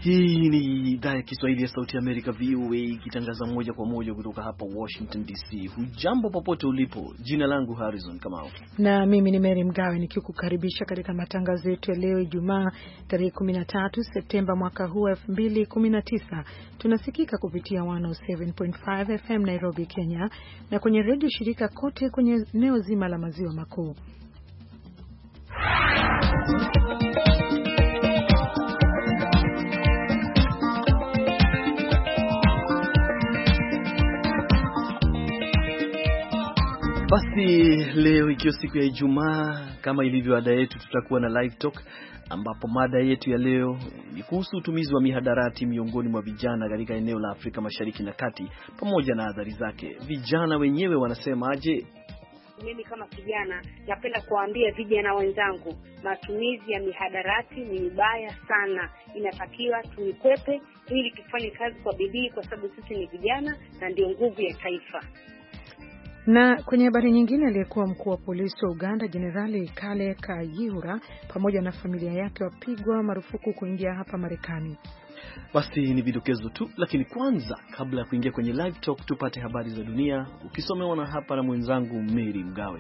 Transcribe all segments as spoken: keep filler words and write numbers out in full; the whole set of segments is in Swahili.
Hii ni idhaa ya Kiswahili ya Sauti ya Amerika V O A ikitangaza moja kwa moja kutoka hapa Washington D C. Hujambo popote ulipo. Jina langu Harrison Kamau. Na mimi ni Mary Mgawe nikikukaribisha katika matangazo yetu ya leo Ijumaa tarehe kumi na tatu Septemba mwaka huu elfu mbili kumi na tisa. Tunasikika kupitia mia saba nukta tano F M Nairobi, Kenya, na kwenye redio shirika kote kwenye eneo zima la maziwa makuu. Basi leo ikiwa siku ya Ijumaa, kama ilivyo ada yetu, tutakuwa na live talk ambapo mada yetu ya leo ni kuhusu utumizi wa mihadarati miongoni mwa vijana katika eneo la Afrika Mashariki na Kati pamoja na athari zake. Vijana wenyewe wanasema aje? Mimi kama kijana napenda kuambia vijana wenzangu, matumizi ya mihadarati ni mbaya sana. Inatakiwa tuikwepe ili tufanye kazi kwa bidii, kwa sababu sisi ni vijana na ndio nguvu ya taifa. Na kwenye habari nyingine, aliyekuwa mkuu wa polisi wa Uganda Jenerali Kale Kayihura pamoja na familia yake wapigwa marufuku kuingia hapa Marekani. Basi ni vidokezo tu, lakini kwanza kabla ya kuingia kwenye live talk tupate habari za dunia ukisomewa na hapa na mwenzangu Mary Mgawe.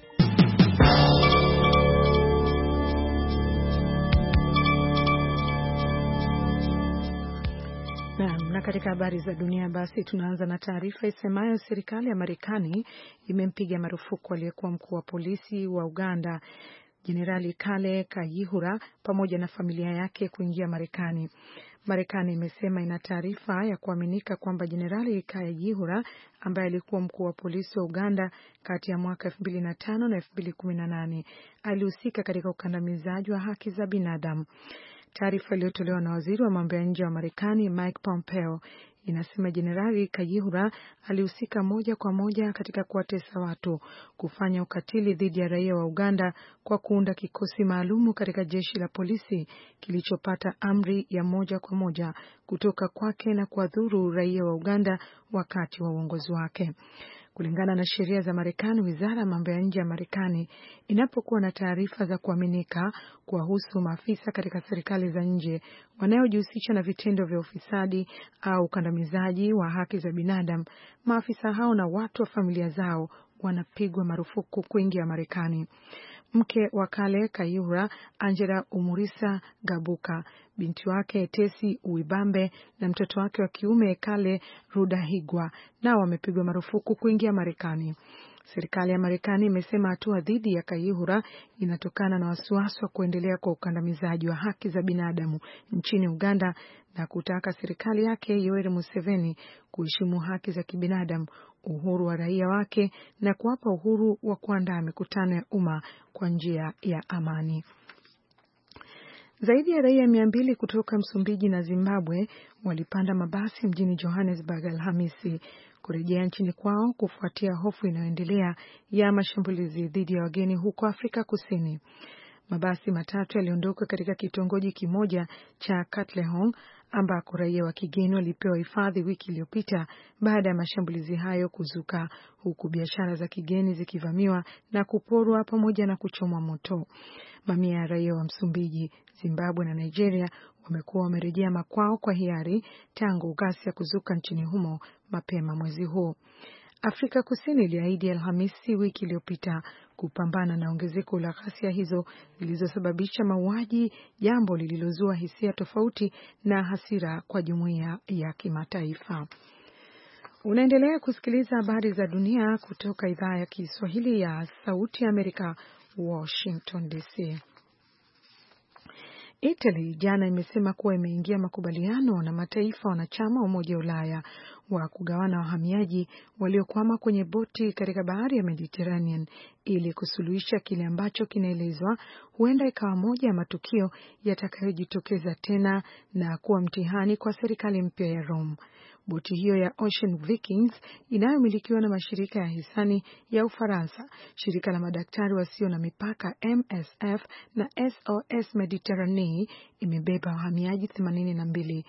Na katika habari za dunia basi tunaanza na taarifa isemayo serikali ya Marekani imempiga marufuku aliyekuwa mkuu wa polisi wa Uganda Jenerali Kale Kayihura pamoja na familia yake kuingia Marekani. Marekani imesema ina taarifa ya kuaminika kwamba Jenerali Kayihura ambaye alikuwa mkuu wa polisi wa Uganda kati ya mwaka elfu mbili na tano na elfu mbili kumi na nane alihusika katika ukandamizaji wa haki za binadamu. Taarifa iliyotolewa na waziri wa mambo ya nje wa Marekani Mike Pompeo inasema Jenerali Kayihura alihusika moja kwa moja katika kuwatesa watu, kufanya ukatili dhidi ya raia wa Uganda kwa kuunda kikosi maalumu katika jeshi la polisi kilichopata amri ya moja kwa moja kutoka kwake na kuwadhuru raia wa Uganda wakati wa uongozi wake. Kulingana na sheria za Marekani, wizara ya mambo ya nje ya Marekani inapokuwa na taarifa za kuaminika kuwahusu maafisa katika serikali za nje wanaojihusisha na vitendo vya ufisadi au ukandamizaji wa haki za binadamu, maafisa hao na watu wa familia zao wanapigwa marufuku kuingia Marekani. Mke wa Kale Kayihura, Angela Umurisa Gabuka, binti wake Tesi Uibambe na mtoto wake wa kiume Kale Rudahigwa nao wamepigwa marufuku kuingia Marekani. Serikali ya Marekani imesema hatua dhidi ya Kayihura inatokana na wasiwasi wa kuendelea kwa ukandamizaji wa haki za binadamu nchini Uganda na kutaka serikali yake Yoweri Museveni kuheshimu haki za kibinadamu, uhuru wa raia wake na kuwapa uhuru wa kuandaa mikutano ya umma kwa njia ya amani. Zaidi ya raia mia mbili kutoka Msumbiji na Zimbabwe walipanda mabasi mjini Johannesburg Alhamisi kurejea nchini kwao kufuatia hofu inayoendelea ya mashambulizi dhidi ya wageni huko Afrika Kusini. Mabasi matatu yaliondoka katika kitongoji kimoja cha Katlehong ambako raia wa kigeni walipewa hifadhi wiki iliyopita baada ya mashambulizi hayo kuzuka, huku biashara za kigeni zikivamiwa na kuporwa pamoja na kuchomwa moto. Mamia ya raia wa Msumbiji, Zimbabwe na Nigeria wamekuwa wamerejea makwao kwa hiari tangu ghasia kuzuka nchini humo mapema mwezi huu. Afrika Kusini iliahidi Alhamisi wiki iliyopita kupambana na ongezeko la ghasia hizo zilizosababisha mauaji, jambo lililozua hisia tofauti na hasira kwa jumuiya ya kimataifa. Unaendelea kusikiliza habari za dunia kutoka idhaa ya Kiswahili ya Sauti ya Amerika, Washington D C. Italy jana imesema kuwa imeingia makubaliano na mataifa wanachama wa Umoja wa Ulaya wa kugawana wahamiaji waliokwama kwenye boti katika bahari ya Mediterranean ili kusuluhisha kile ambacho kinaelezwa huenda ikawa moja ya matukio yatakayojitokeza tena na kuwa mtihani kwa serikali mpya ya Rome. Boti hiyo ya Ocean Vikings inayomilikiwa na mashirika ya hisani ya Ufaransa, shirika la madaktari wasio na mipaka M S F na S O S Mediterranee imebeba wahamiaji themanini na mbili.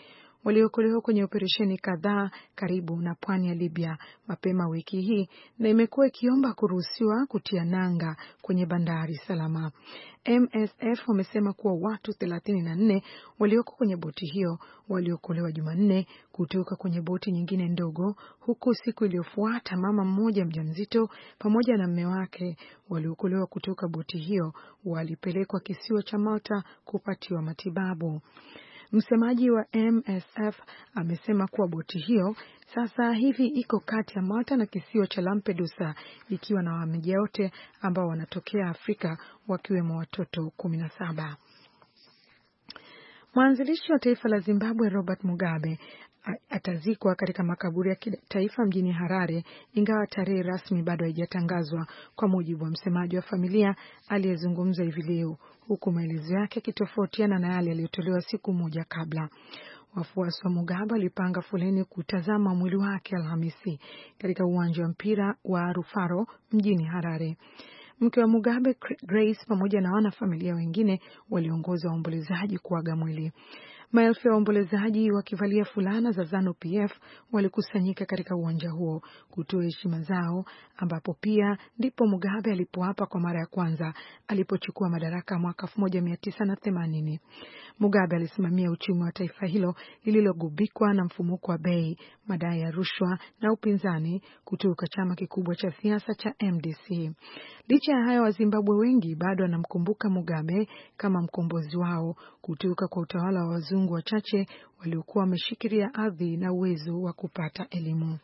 waliokolewa kwenye operesheni kadhaa karibu na pwani ya Libya mapema wiki hii na imekuwa ikiomba kuruhusiwa kutia nanga kwenye bandari salama. M S F wamesema kuwa watu thelathini na nne walioko kwenye boti hiyo waliokolewa Jumanne kutoka kwenye boti nyingine ndogo, huku siku iliyofuata mama mmoja mjamzito pamoja na mume wake waliokolewa kutoka boti hiyo walipelekwa kisiwa cha Malta kupatiwa matibabu. Msemaji wa M S F amesema kuwa boti hiyo sasa hivi iko kati ya Malta na kisiwa cha Lampedusa ikiwa na wahamiaji wote ambao wanatokea Afrika wakiwemo watoto kumi na saba. Mwanzilishi wa taifa la Zimbabwe Robert Mugabe atazikwa katika makaburi ya kitaifa mjini Harare, ingawa tarehe rasmi bado haijatangazwa, kwa mujibu wa msemaji wa familia aliyezungumza hivi leo, huku maelezo yake yakitofautiana na yale yaliyotolewa siku moja kabla. Wafuasi wa Mugabe walipanga foleni kutazama mwili wake Alhamisi katika uwanja wa mpira wa Rufaro mjini Harare. Mke wa Mugabe, Grace, pamoja na wanafamilia wengine waliongoza waombolezaji kuaga mwili. Maelfu ya waombolezaji wakivalia fulana za ZANU P F walikusanyika katika uwanja huo kutoa heshima zao, ambapo pia ndipo Mugabe alipoapa kwa mara ya kwanza alipochukua madaraka mwaka elfu moja mia tisa na themanini. Mugabe alisimamia uchumi wa taifa hilo lililogubikwa na mfumuko wa bei, madai ya rushwa na upinzani kutoka chama kikubwa cha siasa cha M D C. Licha ya hayo, Wazimbabwe wengi bado wanamkumbuka Mugabe kama mkombozi wao kutoka kwa utawala wa wazungu wachache waliokuwa wameshikilia ardhi na uwezo wa kupata elimu.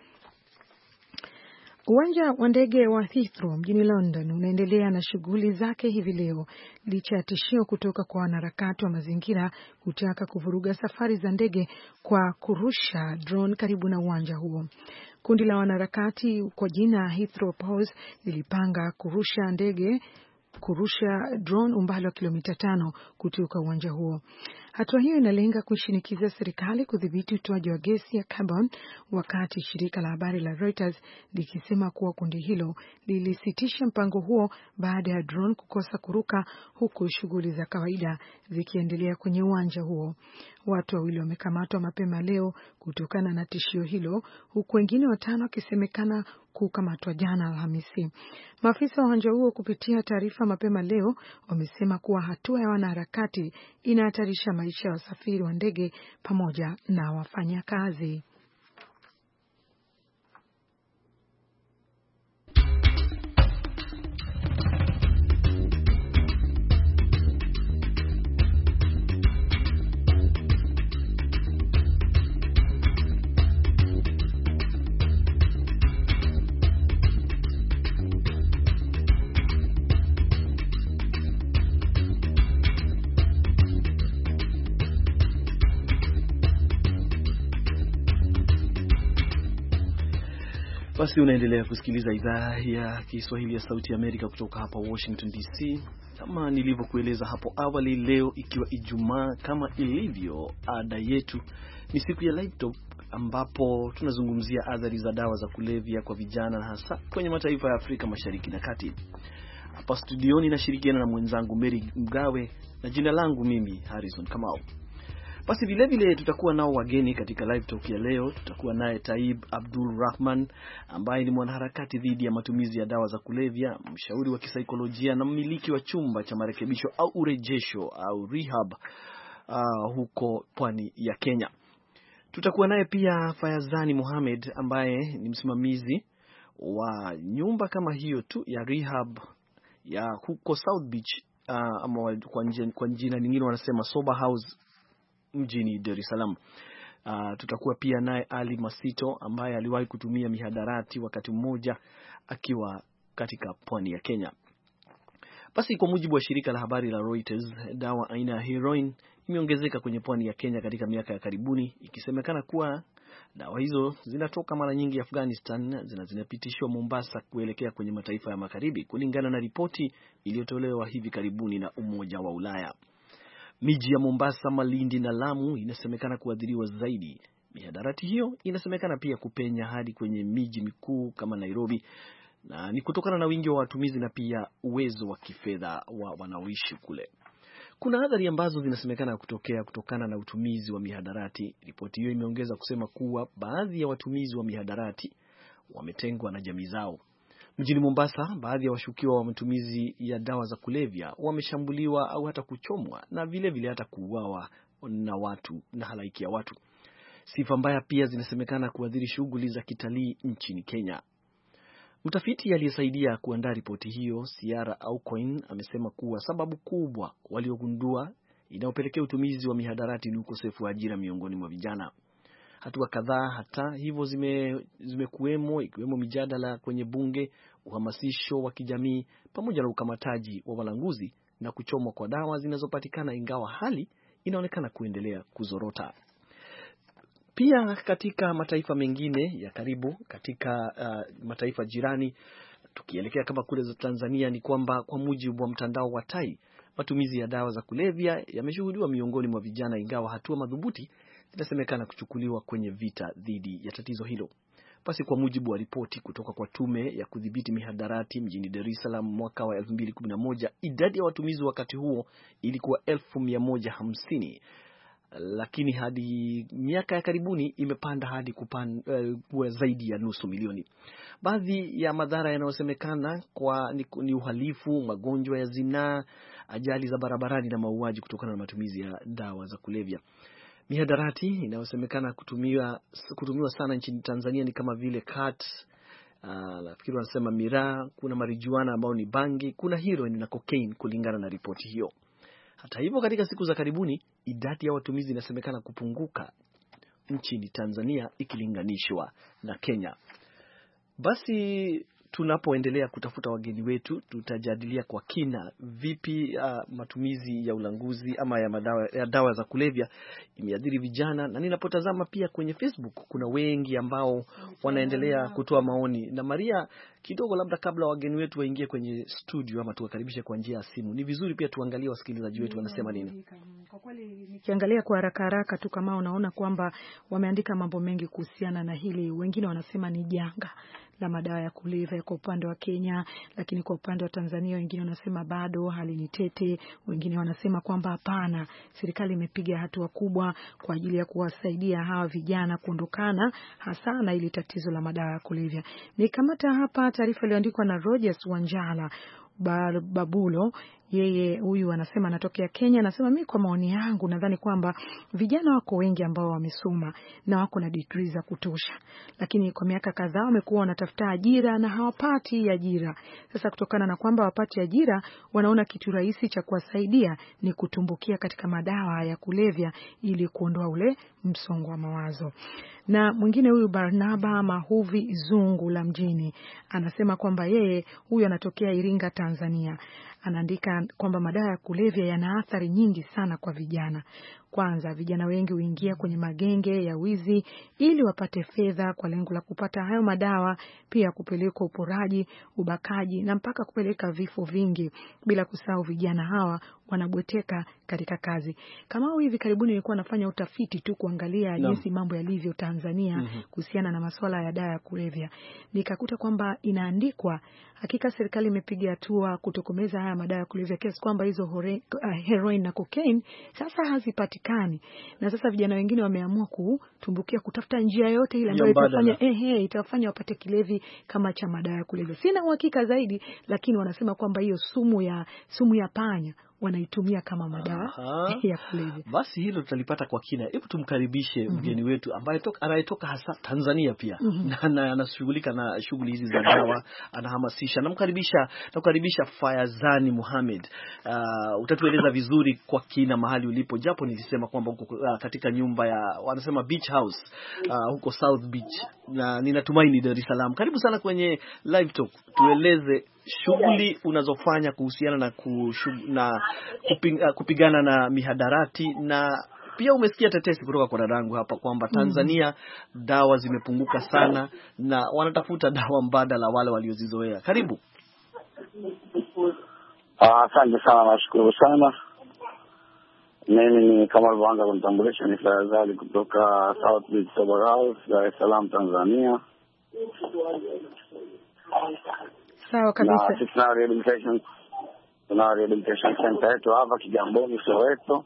Uwanja wa ndege wa Heathrow mjini London unaendelea na shughuli zake hivi leo licha ya tishio kutoka kwa wanaharakati wa mazingira kutaka kuvuruga safari za ndege kwa kurusha drone karibu na uwanja huo. Kundi la wanaharakati kwa jina Heathrow Pause lilipanga kurusha ndege kurusha drone umbali wa kilomita tano kutoka uwanja huo. Hatua hiyo inalenga kushinikiza serikali kudhibiti utoaji wa gesi ya carbon, wakati shirika la habari la Reuters likisema kuwa kundi hilo lilisitisha mpango huo baada ya drone kukosa kuruka, huku shughuli za kawaida zikiendelea kwenye uwanja huo. Watu wawili wamekamatwa mapema leo kutokana na tishio hilo, huku wengine watano wakisemekana kukamatwa jana Alhamisi. Maafisa wa uwanja huo kupitia taarifa mapema leo wamesema kuwa hatua ya wanaharakati inahatarisha maisha ya wasafiri wa ndege pamoja na wafanyakazi. Basi unaendelea kusikiliza idhaa ya Kiswahili ya Sauti ya Amerika kutoka hapa Washington D C. Kama nilivyokueleza hapo awali, leo ikiwa Ijumaa, kama ilivyo ada yetu, ni siku ya Live Talk ambapo tunazungumzia athari za dawa za kulevya kwa vijana na hasa kwenye mataifa ya Afrika Mashariki na Kati. Hapa studioni nashirikiana na mwenzangu Mary Mgawe na jina langu mimi Harrison Kamau. Basi vile vile tutakuwa nao wageni katika Live Talk ya leo. Tutakuwa naye Taib Abdul Rahman ambaye ni mwanaharakati dhidi ya matumizi ya dawa za kulevya, mshauri wa kisaikolojia na mmiliki wa chumba cha marekebisho au urejesho au rehab uh, huko pwani ya Kenya. Tutakuwa naye pia Fayazani Mohamed ambaye ni msimamizi wa nyumba kama hiyo tu ya rehab ya huko South Beach uh, ama kwa jina lingine wanasema Sober House mjini Dar es Salaam. Uh, tutakuwa pia naye Ali Masito ambaye aliwahi kutumia mihadarati wakati mmoja akiwa katika pwani ya Kenya. Basi kwa mujibu wa shirika la habari la Reuters, dawa aina ya heroin imeongezeka kwenye pwani ya Kenya katika miaka ya karibuni, ikisemekana kuwa dawa hizo zinatoka mara nyingi Afghanistan zina zinapitishwa Mombasa kuelekea kwenye mataifa ya magharibi, kulingana na ripoti iliyotolewa hivi karibuni na Umoja wa Ulaya. Miji ya Mombasa, Malindi na Lamu inasemekana kuadhiriwa zaidi. Mihadarati hiyo inasemekana pia kupenya hadi kwenye miji mikuu kama Nairobi, na ni kutokana na wingi wa watumizi na pia uwezo wa kifedha wa wanaoishi kule. Kuna athari ambazo zinasemekana kutokea kutokana na utumizi wa mihadarati. Ripoti hiyo imeongeza kusema kuwa baadhi ya watumizi wa mihadarati wametengwa na jamii zao. Mjini Mombasa, baadhi ya washukiwa wa matumizi ya dawa za kulevya wameshambuliwa au hata kuchomwa na vile vile hata kuuawa na watu na halaiki ya watu. Sifa mbaya pia zinasemekana kuathiri shughuli za kitalii nchini Kenya. Mtafiti aliyesaidia kuandaa ripoti hiyo, Ciara Aucoin, amesema kuwa sababu kubwa waliogundua inayopelekea utumizi wa mihadarati ni ukosefu wa ajira miongoni mwa vijana. Hatua kadhaa hata hivyo zime zimekuwemo ikiwemo mijadala kwenye bunge, uhamasisho wa kijamii pamoja na ukamataji wa walanguzi na kuchomwa kwa dawa zinazopatikana, ingawa hali inaonekana kuendelea kuzorota. Pia katika mataifa mengine ya karibu, katika uh, mataifa jirani, tukielekea kama kule za Tanzania, ni kwamba kwa mujibu wa mtandao wa Tai, matumizi ya dawa za kulevya yameshuhudiwa miongoni mwa vijana, ingawa hatua madhubuti zinasemekana kuchukuliwa kwenye vita dhidi ya tatizo hilo. Basi kwa mujibu wa ripoti kutoka kwa tume ya kudhibiti mihadarati mjini Dar es Salaam mwaka wa elfu mbili kumi na moja, idadi ya watumizi wakati huo ilikuwa elfu mia moja hamsini. Lakini hadi miaka ya karibuni imepanda hadi kupan, uh, zaidi ya nusu milioni. Baadhi ya madhara yanayosemekana kwa ni, ni uhalifu, magonjwa ya zinaa, ajali za barabarani na mauaji kutokana na matumizi ya dawa za kulevya. Mihadarati inayosemekana kutumiwa kutumiwa sana nchini Tanzania ni kama vile kat, uh, nafikiri wanasema miraa, kuna marijuana ambao ni bangi, kuna heroin na cocaine kulingana na ripoti hiyo. Hata hivyo, katika siku za karibuni idadi ya watumizi inasemekana kupunguka nchini Tanzania ikilinganishwa na Kenya. Basi tunapoendelea kutafuta wageni wetu, tutajadilia kwa kina vipi uh, matumizi ya ulanguzi ama ya madawa ya dawa za kulevya imeathiri vijana. Na ninapotazama pia kwenye Facebook kuna wengi ambao wanaendelea kutoa maoni. Na Maria, kidogo labda kabla wageni wetu waingie kwenye studio ama tuwakaribishe kwa njia ya simu, ni vizuri pia tuangalie wasikilizaji wetu wanasema nini. Kwa kweli nikiangalia kwa haraka haraka tu, kama unaona kwamba wameandika mambo mengi kuhusiana na hili. Wengine wanasema ni janga la madawa ya kulevya kwa upande wa Kenya, lakini kwa upande wa Tanzania wengine wanasema bado hali ni tete. Wengine wanasema kwamba hapana, serikali imepiga hatua kubwa kwa ajili ya kuwasaidia hawa vijana kuondokana hasa na ile tatizo la madawa ya kulevya. Nikamata hapa taarifa iliyoandikwa na Rogers Wanjala Babulo. Yeye huyu anasema anatokea Kenya, anasema mimi kwa maoni yangu nadhani kwamba vijana wako wengi ambao wamesoma na wako na degree za kutosha, lakini kwa miaka kadhaa wamekuwa wanatafuta ajira na hawapati ajira. Sasa kutokana na kwamba hawapati ajira, wanaona kitu rahisi cha kuwasaidia ni kutumbukia katika madawa ya kulevya ili kuondoa ule msongo wa mawazo. Na mwingine huyu Barnaba Mahuvi Zungu la mjini anasema kwamba yeye huyu anatokea Iringa, Tanzania. Anaandika kwamba madawa ya kulevya yana athari nyingi sana kwa vijana. Kwanza, vijana wengi huingia kwenye magenge ya wizi ili wapate fedha kwa lengo la kupata hayo madawa, pia kupeleka uporaji, ubakaji na mpaka kupeleka vifo vingi, bila kusahau vijana hawa wanabweteka katika kazi. Kama hivi karibuni nilikuwa nafanya utafiti tu kuangalia no. jinsi mambo yalivyo Tanzania mm-hmm. kuhusiana na masuala ya dawa ya kulevya. Nikakuta kwamba inaandikwa hakika serikali imepiga hatua kutokomeza haya madawa ya kulevya, kiasi kwamba hizo hore, uh, heroin na cocaine sasa hazipatikani. Na sasa vijana wengine wameamua kutumbukia kutafuta njia yote ile ambayo itafanya ehe itafanya wapate kilevi kama cha madawa ya kulevya. Sina uhakika zaidi, lakini wanasema kwamba hiyo sumu ya sumu ya panya wanaitumia kama madawa ya kulevya. Basi hilo tutalipata kwa kina. Hebu tumkaribishe mm-hmm. mgeni wetu ambaye toka anayetoka hasa Tanzania pia mm-hmm. na anashughulika na, na shughuli hizi za dawa, anahamasisha. Namkaribisha nakukaribisha Fayazani Mohamed. Uh, utatueleza vizuri kwa kina mahali ulipo, japo nilisema kwamba huko uh, katika nyumba ya wanasema beach house uh, huko South Beach, na ninatumaini Dar es Salaam. Karibu sana kwenye Live Talk. Tueleze shughuli unazofanya kuhusiana na kushug, na kuping, uh, kupigana na mihadarati, na pia umesikia tetesi kutoka kwa dadangu hapa kwamba Tanzania mm. dawa zimepunguka sana na wanatafuta dawa mbadala wale waliozizoea. Karibu. Asante uh, sana, nashukuru sana. Mimi ni kama alivyoanza kunitambulisha, ni Fayazali kutoka South Beach Sober House, Dar es Salaam, Tanzania. Sawa kabisa. Na sisi na rehabilitation Tuna rehabilitation center yetu hapa Kigamboni, Soweto.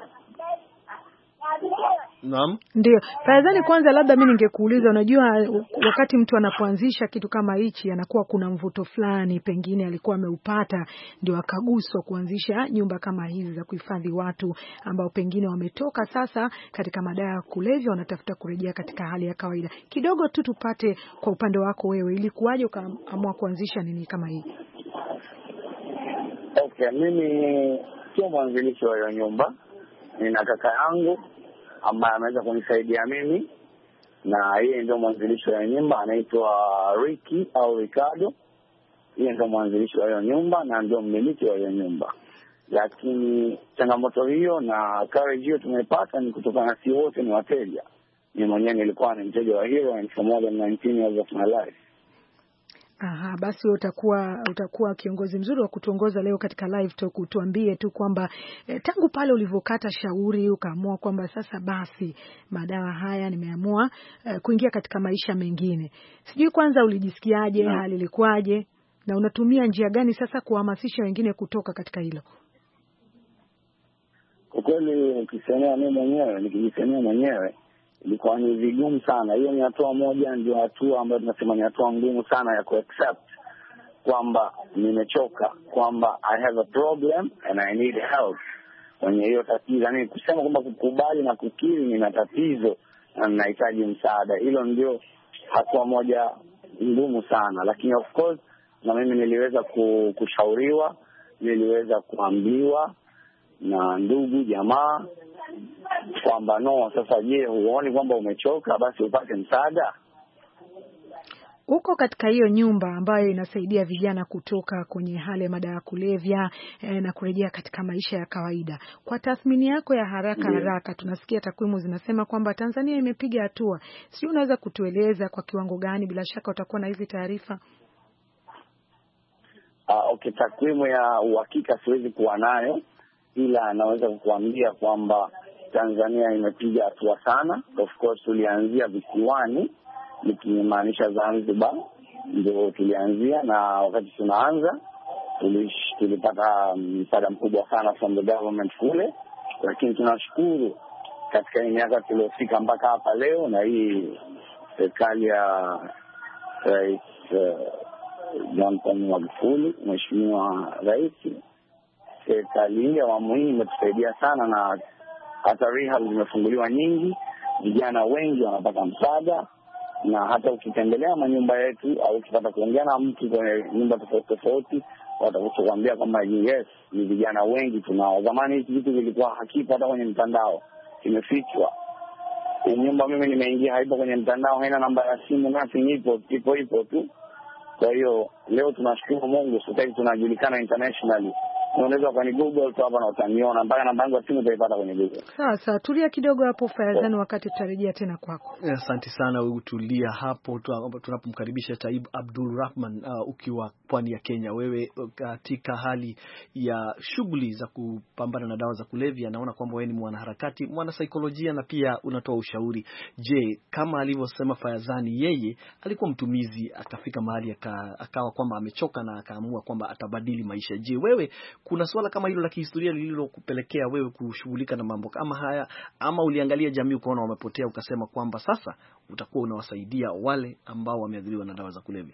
Naam. Ndio. Fayazani, kwanza labda mimi ningekuuliza, unajua wakati mtu anapoanzisha kitu kama hichi anakuwa kuna mvuto fulani pengine alikuwa ameupata ndio akaguswa kuanzisha nyumba kama hizi za kuhifadhi watu ambao pengine wametoka sasa katika madawa ya kulevya wanatafuta kurejea katika hali ya kawaida. Kidogo tu tupate kwa upande wako wewe, ilikuwaje ukaamua kuanzisha nini kama hii? Okay, mimi sio mwanzilishi wa hiyo nyumba. Nina kaka yangu ambaye ameweza kunisaidia mimi, na yeye ndio mwanzilishi wa nyumba, anaitwa Ricky au Ricardo. Yeye ndio mwanzilishi wa hiyo nyumba na ndio mmiliki wa hiyo nyumba. Lakini changamoto hiyo na courage hiyo tumepata ni kutokana na si wote ni wateja. Mimi mwenyewe nilikuwa ni mteja wa Hero and for more than nineteen years of my life. Aha, basi utakuwa utakuwa kiongozi mzuri wa kutuongoza leo katika live talk. Utuambie tu kwamba eh, tangu pale ulivyokata shauri ukaamua kwamba sasa basi madawa haya nimeamua eh, kuingia katika maisha mengine. Sijui kwanza ulijisikiaje, no. hali ilikuwaje na unatumia njia gani sasa kuhamasisha wengine kutoka katika hilo? Kwa kweli ukisemea mimi mwenyewe, nikijisemea mwenyewe ilikuwa ni vigumu sana. Hiyo ni hatua moja, ndio hatua ambayo tunasema ni hatua ngumu sana ya kuaccept kwamba nimechoka, kwamba I have a problem and I need help. Kwenye hiyo tatizo, yani kusema kwamba kukubali na kukiri nina tatizo na ninahitaji msaada, hilo ndio hatua moja ngumu sana. Lakini of course na mimi niliweza kushauriwa, niliweza kuambiwa na ndugu jamaa kwamba no, sasa je, huoni kwamba umechoka, basi upate msaada. Uko katika hiyo nyumba ambayo inasaidia vijana kutoka kwenye hali ya madawa ya kulevya eh, na kurejea katika maisha ya kawaida. Kwa tathmini yako ya haraka yeah. haraka tunasikia takwimu zinasema kwamba Tanzania imepiga hatua. Sio, unaweza kutueleza kwa kiwango gani? Bila shaka utakuwa na hizi taarifa. Uh, okay, takwimu ya uhakika siwezi kuwa nayo, ila naweza kukuambia kwamba Tanzania imepiga hatua sana. Of course tulianzia visiwani, nikimaanisha Zanzibar ndio tulianzia, na wakati tunaanza tulipata msaada mkubwa sana from the government kule. Lakini tunashukuru katika miaka tuliyofika mpaka hapa leo, na hii serikali ya Rais John Pombe Magufuli, Mheshimiwa Rais, serikali ya awamu hii imetusaidia sana, na hata rehab zimefunguliwa nyingi, vijana wengi wanapata msaada. Na hata ukitembelea manyumba yetu au ukipata kuongea na mtu kwenye nyumba tofauti tofauti, watakuambia kwamba yes, ni vijana wengi tunao. Zamani hiki kitu kilikuwa hakipo hata kwenye mtandao, kimefichwa. Hii nyumba mimi nimeingia haipo kwenye mtandao, haina namba ya simu, nothing, ipo ipo ipo tu. Kwa hiyo leo tunashukuru Mungu, sasa hivi tunajulikana internationally. Unaweza kwa ni Google tu hapa na utaniona, mpaka namba yangu ya simu utaipata kwenye Google. Sasa tulia kidogo hapo Fayazani, wakati tutarejea tena kwako. Asante sana, wewe utulia hapo tunapomkaribisha Taib Abdul Rahman uh, ukiwa pwani ya Kenya. Wewe katika hali ya shughuli za kupambana na dawa za kulevya, naona kwamba wewe ni mwanaharakati, mwana saikolojia na pia unatoa ushauri. Je, kama alivyosema Fayazani, yeye alikuwa mtumizi, akafika mahali akawa kwamba amechoka na akaamua kwamba atabadili maisha. Je, wewe kuna swala kama hilo la kihistoria lililokupelekea wewe kushughulika na mambo kama haya, ama uliangalia jamii ukaona wamepotea ukasema kwamba sasa utakuwa unawasaidia wale ambao wameathiriwa na dawa za kulevya?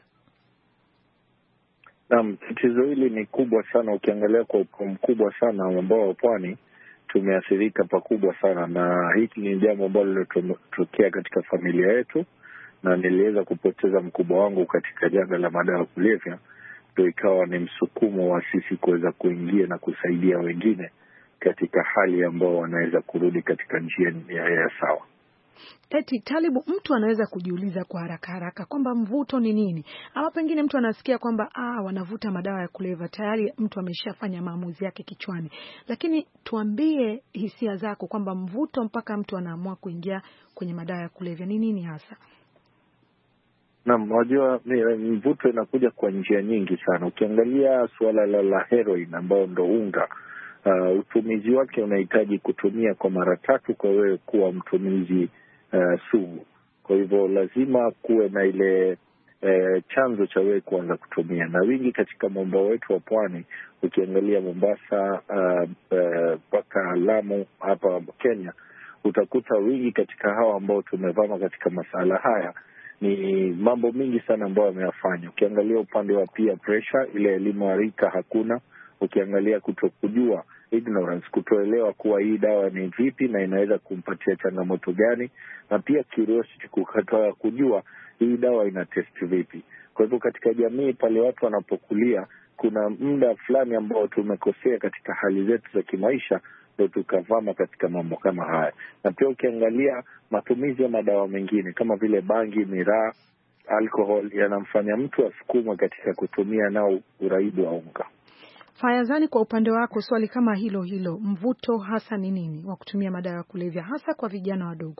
Naam, tatizo hili ni kubwa sana. Ukiangalia kwa ukubwa mkubwa sana ambao pwani tumeathirika pakubwa sana, na hiki ni jambo ambalo lilotokea katika familia yetu, na niliweza kupoteza mkubwa wangu katika janga la madawa ya kulevya. Ndio ikawa ni msukumo wa sisi kuweza kuingia na kusaidia wengine katika hali ambao wanaweza kurudi katika njia ya, ya sawa. Eti Talibu, mtu anaweza kujiuliza kwa haraka haraka kwamba mvuto ni nini? Ama pengine mtu anasikia kwamba ah wanavuta madawa ya kulevya, tayari mtu ameshafanya maamuzi yake kichwani. Lakini tuambie hisia zako kwamba mvuto mpaka mtu anaamua kuingia kwenye madawa ya kulevya ni nini hasa? Naam, unajua mvuto inakuja kwa njia nyingi sana. Ukiangalia suala la, la heroin ambao ndo unga, uh, utumizi wake unahitaji kutumia kwa mara tatu kwa wewe kuwa mtumizi uh, sugu. Kwa hivyo lazima kuwe na ile eh, chanzo cha wewe kuanza kutumia. Na wingi katika mwambao wetu wa pwani, ukiangalia Mombasa mpaka uh, uh, Lamu hapa Kenya, utakuta wingi katika hawa ambao tumevama katika masala haya ni mambo mingi sana ambayo wameyafanya. Ukiangalia upande wa peer pressure, ile elimu ya rika hakuna. Ukiangalia kutokujua, ignorance, kutoelewa kuwa hii dawa ni vipi na inaweza kumpatia changamoto gani, na pia curiosity, kukataka kujua hii dawa ina test vipi. Kwa hivyo katika jamii pale watu wanapokulia, kuna muda fulani ambao tumekosea katika hali zetu za kimaisha, ndio tukavama katika mambo kama haya. Na pia ukiangalia matumizi ya madawa mengine kama vile bangi, miraa, alcohol, yanamfanya mtu asukumwe katika kutumia nao uraibu wa unga. Fayazani, kwa upande wako swali kama hilo hilo, mvuto hasa ni nini wa kutumia madawa ya kulevya hasa kwa vijana wadogo?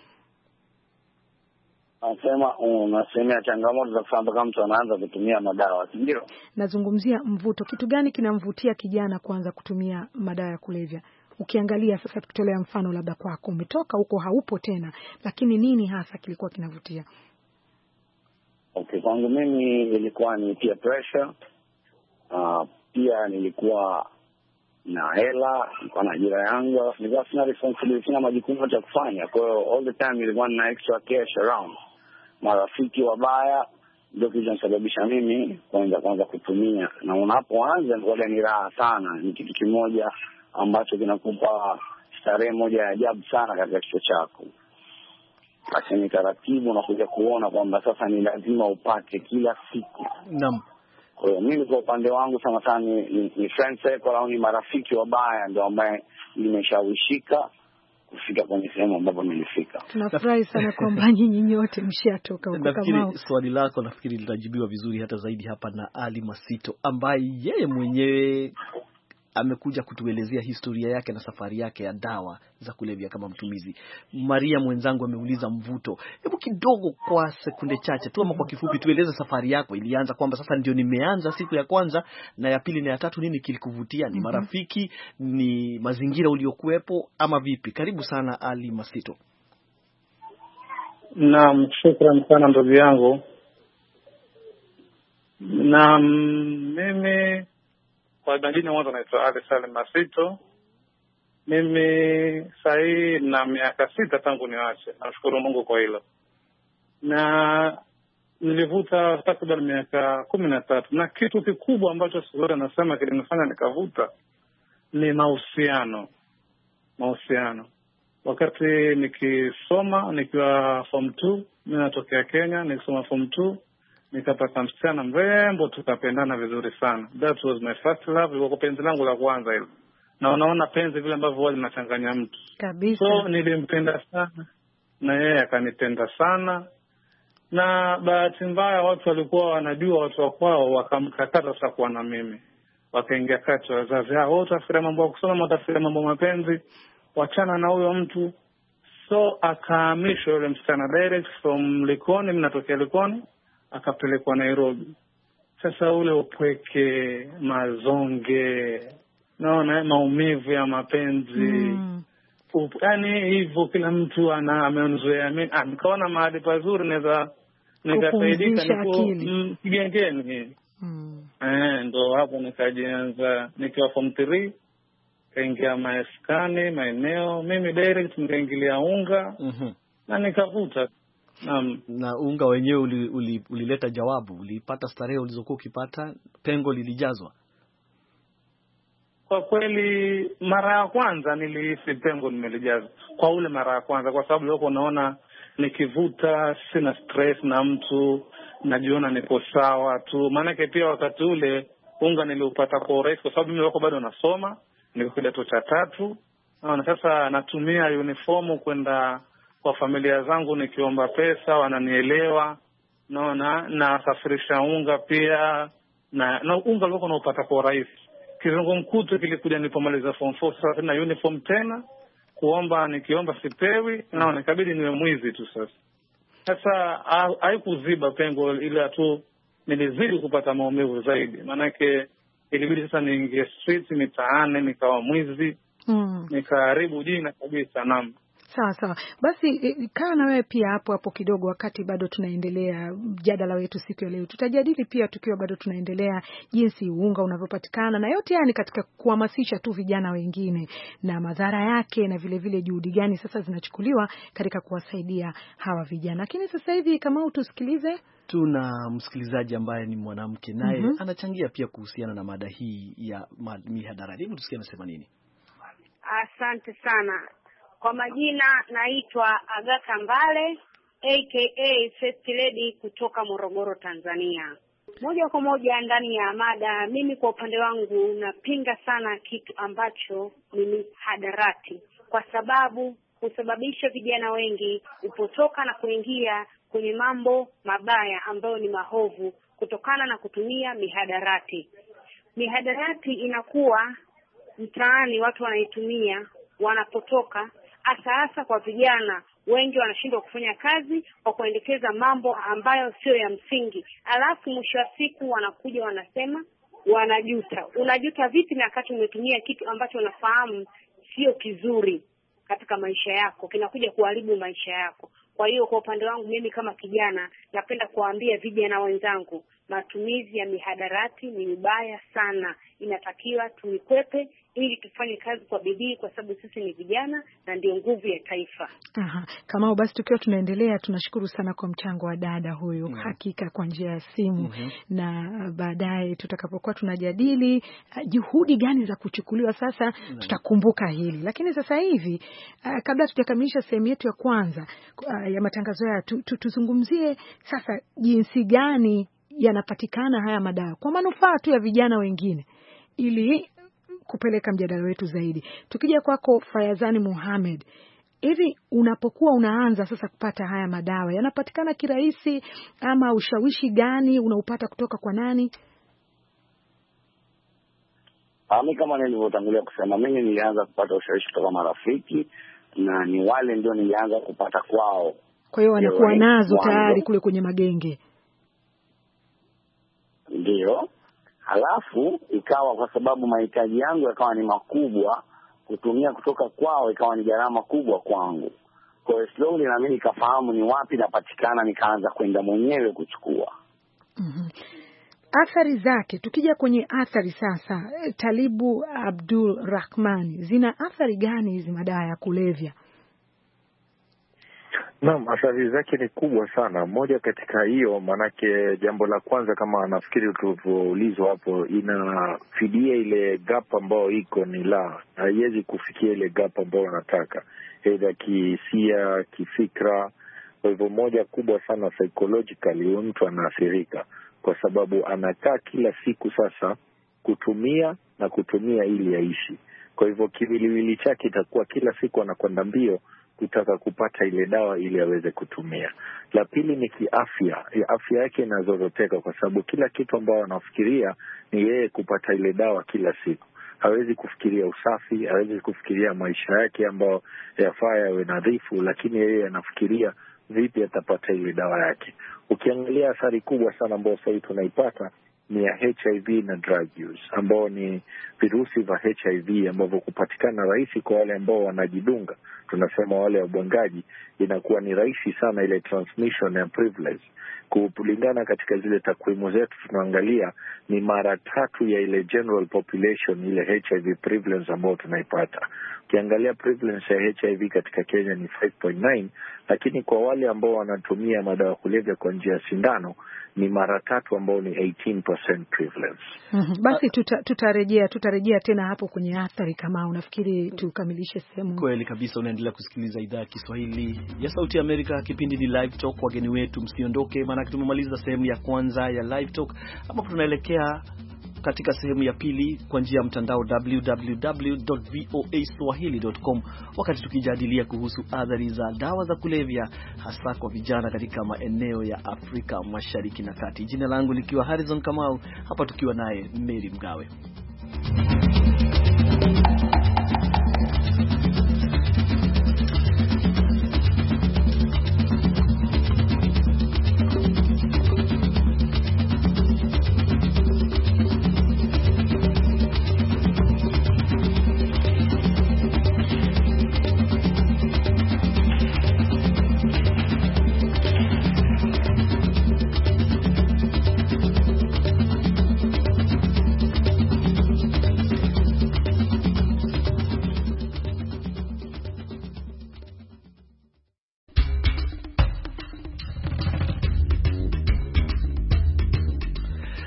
Nasema unasemea changamoto za kufanya kama mtu anaanza kutumia madawa, ndio? Nazungumzia mvuto. Kitu gani kinamvutia kijana kuanza kutumia madawa ya kulevya? Ukiangalia sasa, tukitolea mfano labda kwako, umetoka huko haupo tena, lakini nini hasa kilikuwa kinavutia? Okay, kwangu mimi ilikuwa ni peer pressure. Uh, pia nilikuwa na hela, nilikuwa na ajira yangu, nilikuwa sina responsibility na majukumu ya kufanya. Kwa hiyo all the time nilikuwa na extra cash around. Marafiki wabaya ndio kilichosababisha mimi kwanza kwanza kutumia. Na unapoanza wale ni raha sana, ni kitu kimoja ambacho kinakupa starehe moja ya ajabu sana katika kichwa chako. Lakini taratibu unakuja kuona kwamba sasa ni lazima upate kila siku. Naam. Kwa hiyo mimi kwa upande wangu sana sana ni, ni, ni friend circle au ni marafiki wabaya ndio ambaye nimeshawishika kufika kwenye sehemu ambapo nilifika. Tunafurahi sana kwamba nyinyi nyote mshatoka huko. Kama swali lako nafikiri litajibiwa vizuri hata zaidi hapa na Ali Masito, ambaye yeye mwenyewe amekuja kutuelezea historia yake na safari yake ya dawa za kulevya kama mtumizi. Maria mwenzangu ameuliza mvuto. Hebu kidogo kwa sekunde chache tu ama kwa kifupi tueleze safari yako. Ilianza kwamba sasa ndio nimeanza siku ya kwanza na ya pili na ya tatu, nini kilikuvutia? Ni marafiki, ni mazingira uliokuepo ama vipi? Karibu sana Ali Masito. Naam, shukrani sana ndugu yangu. Na mimi kwa majina mwanzo naitwa Ali Salim Masito. Mimi sahii na miaka sita tangu niache. Nashukuru Mungu kwa hilo. Na nilivuta takriban miaka kumi na tatu. Na kitu kikubwa ambacho sikuwa nasema kilinifanya nikavuta ni mahusiano. Mahusiano. Wakati nikisoma, nikiwa form two, mimi natokea Kenya, nikisoma form two, nikapata msichana mrembo, tukapendana vizuri sana. That was my first love, ilikuwa penzi langu la kwanza hilo. Na unaona penzi vile ambavyo wale linachanganya mtu. Kabisa. So nilimpenda sana na yeye akanipenda sana. Na bahati mbaya watu walikuwa wanajua watu wa kwao, wakamkataza sasa kuwa na mimi. Wakaingia kati wazazi hao, utafikiria mambo ya kusoma, utafikiria mambo mapenzi, wachana na huyo mtu. So akahamishwa yule msichana direct from Likoni, mimi natokea Likoni, akapelekwa Nairobi. Sasa ule upweke, mazonge, naona maumivu ya mapenzi. Mm. Yaani hivyo kila mtu ana ameonzoea mimi. Ah, nikaona mahali pazuri naweza nikasaidika niko kigengeni. Mm. Eh, ndo hapo nikajianza nikiwa form three, kaingia maskani, maeneo, mimi direct nikaingilia unga. Mhm. Na nikavuta. Um, na unga wenyewe ulileta uli, uli jawabu, ulipata starehe ulizokuwa ukipata, pengo lilijazwa? Kwa kweli mara ya kwanza nilihisi pengo nimelijaza kwa ule mara ya kwanza, kwa sababu leo unaona nikivuta sina stress na mtu, najiona niko sawa tu. Maana yake pia wakati ule unga niliupata kwa urahisi kwa sababu mimi wako bado nasoma, niko kidato cha tatu. Na sasa natumia uniform kwenda kwa familia zangu nikiomba pesa, wananielewa. Naona na safirisha unga pia, na na unga ulikuwa unaupata kwa rahisi. Kizungumkuti kilikuja nilipomaliza form four, sasa na uniform tena kuomba, nikiomba sipewi, naona ikabidi niwe mwizi tu sasa. Sasa haikuziba pengo, ila tu nilizidi kupata maumivu zaidi. Maana yake ilibidi sasa niingie street mitaani, nikawa mwizi. Mm. Nikaharibu jina kabisa. Naam. Sawa sawa. Basi e, kaa na wewe pia hapo hapo kidogo, wakati bado tunaendelea mjadala wetu siku ya leo. Tutajadili pia tukiwa bado tunaendelea jinsi unga unavyopatikana, na yote yani katika kuhamasisha tu vijana wengine na madhara yake, na vile vile juhudi gani sasa zinachukuliwa katika kuwasaidia hawa vijana. Lakini sasa hivi kama utusikilize, tuna msikilizaji ambaye ni mwanamke naye mm -hmm. anachangia pia kuhusiana na mada hii ya mihadarati. Hebu tusikie anasema nini. Asante sana. Kwa majina naitwa Agata Mbale aka First Lady kutoka Morogoro, Tanzania. Moja kwa moja ndani ya mada, mimi kwa upande wangu napinga sana kitu ambacho ni mihadarati, kwa sababu husababisha vijana wengi kupotoka na kuingia kwenye mambo mabaya ambayo ni mahovu kutokana na kutumia mihadarati. Mihadarati inakuwa mtaani, watu wanaitumia, wanapotoka, hasa hasa kwa vijana wengi wanashindwa kufanya kazi kwa kuendekeza mambo ambayo sio ya msingi. Alafu mwisho wa siku wanakuja wanasema wanajuta. Unajuta vipi na wakati umetumia kitu ambacho unafahamu sio kizuri katika maisha yako, kinakuja kuharibu maisha yako. Kwa hiyo kwa upande wangu mimi kama kijana napenda kuwaambia vijana wenzangu, matumizi ya mihadarati ni mbaya sana. Inatakiwa tuikwepe ili tufanye kazi kwa bidii, kwa sababu sisi ni vijana na ndio nguvu ya taifa. Aha. Kama basi tukiwa tunaendelea, tunashukuru sana kwa mchango wa dada huyu. Mm. Hakika kwa njia ya simu. Mm -hmm. Na baadaye tutakapokuwa tunajadili uh, juhudi gani za kuchukuliwa sasa, mm -hmm. tutakumbuka hili. Lakini sasa hivi uh, kabla tujakamilisha sehemu yetu ya kwanza uh, ya matangazo haya, tu, tu, tuzungumzie sasa jinsi gani yanapatikana haya madawa kwa manufaa tu ya vijana wengine, ili kupeleka mjadala wetu zaidi. Tukija kwako Fayazani Mohamed, hivi unapokuwa unaanza sasa kupata haya madawa, yanapatikana kirahisi ama ushawishi gani unaupata kutoka kwa nani? Mimi kama nilivyotangulia kusema, mimi nilianza kupata ushawishi kutoka marafiki, na ni wale ndio nilianza kupata kwao. Kwa hiyo wanakuwa nazo tayari kule kwenye magenge. Ndio. Halafu ikawa kwa sababu mahitaji yangu yakawa ni makubwa, kutumia kutoka kwao ikawa ni gharama kubwa kwangu. Kwa hiyo slowly na mimi nikafahamu ni wapi napatikana, nikaanza kwenda mwenyewe kuchukua. Mhm. Athari zake, tukija kwenye athari sasa, Talibu Abdul Rahman, zina athari gani hizi madawa ya kulevya? Naam, athari zake ni kubwa sana. Moja katika hiyo, manake jambo la kwanza kama nafikiri tulivyoulizwa hapo, inafidia ile gap ambayo iko ni la, haiwezi kufikia ile gap ambayo nataka, aidha kihisia, kifikra. Kwa hivyo moja kubwa sana psychologically mtu anaathirika, kwa sababu anakaa kila siku sasa kutumia na kutumia ili yaishi. Kwa hivyo kiwiliwili chake itakuwa kila siku anakwenda mbio kutaka kupata ile dawa ili aweze kutumia. La pili ni kiafya. Afya yake inazoroteka kwa sababu kila kitu ambao anafikiria ni yeye kupata ile dawa kila siku. Hawezi kufikiria usafi, hawezi kufikiria maisha yake ambao yafaa yawe nadhifu, lakini yeye anafikiria vipi atapata ile dawa yake. Ukiangalia athari kubwa sana ambayo sasa tunaipata ni ya H I V na drug use, ambao ni virusi vya H I V ambavyo kupatikana rahisi kwa wale ambao wanajidunga. Tunasema wale wabwangaji, inakuwa ni rahisi sana ile transmission ya privilege. Kulingana katika zile takwimu zetu tunaangalia ni mara tatu ya ile general population ile H I V prevalence ambayo tunaipata. Ukiangalia prevalence ya H I V katika Kenya ni five point nine, lakini kwa wale ambao wanatumia madawa kulevya kwa njia ya sindano ni mara tatu ambao ni eighteen percent prevalence. Mm-hmm. Basi tuta, tutarejea tutarejea tena hapo kwenye athari. Kama unafikiri tukamilishe sehemu. Kweli kabisa, unaendelea kusikiliza idhaa ya Kiswahili ya Sauti ya Amerika, kipindi ni Live Talk. Wageni wetu msiondoke, maana tumemaliza sehemu ya kwanza ya Live Talk ambapo tunaelekea katika sehemu ya pili kwa njia ya mtandao w w w dot voa swahili dot com, wakati tukijadilia kuhusu athari za dawa za kulevya hasa kwa vijana katika maeneo ya Afrika Mashariki na Kati. Jina langu likiwa Harrison Kamau, hapa tukiwa naye Mary Mgawe.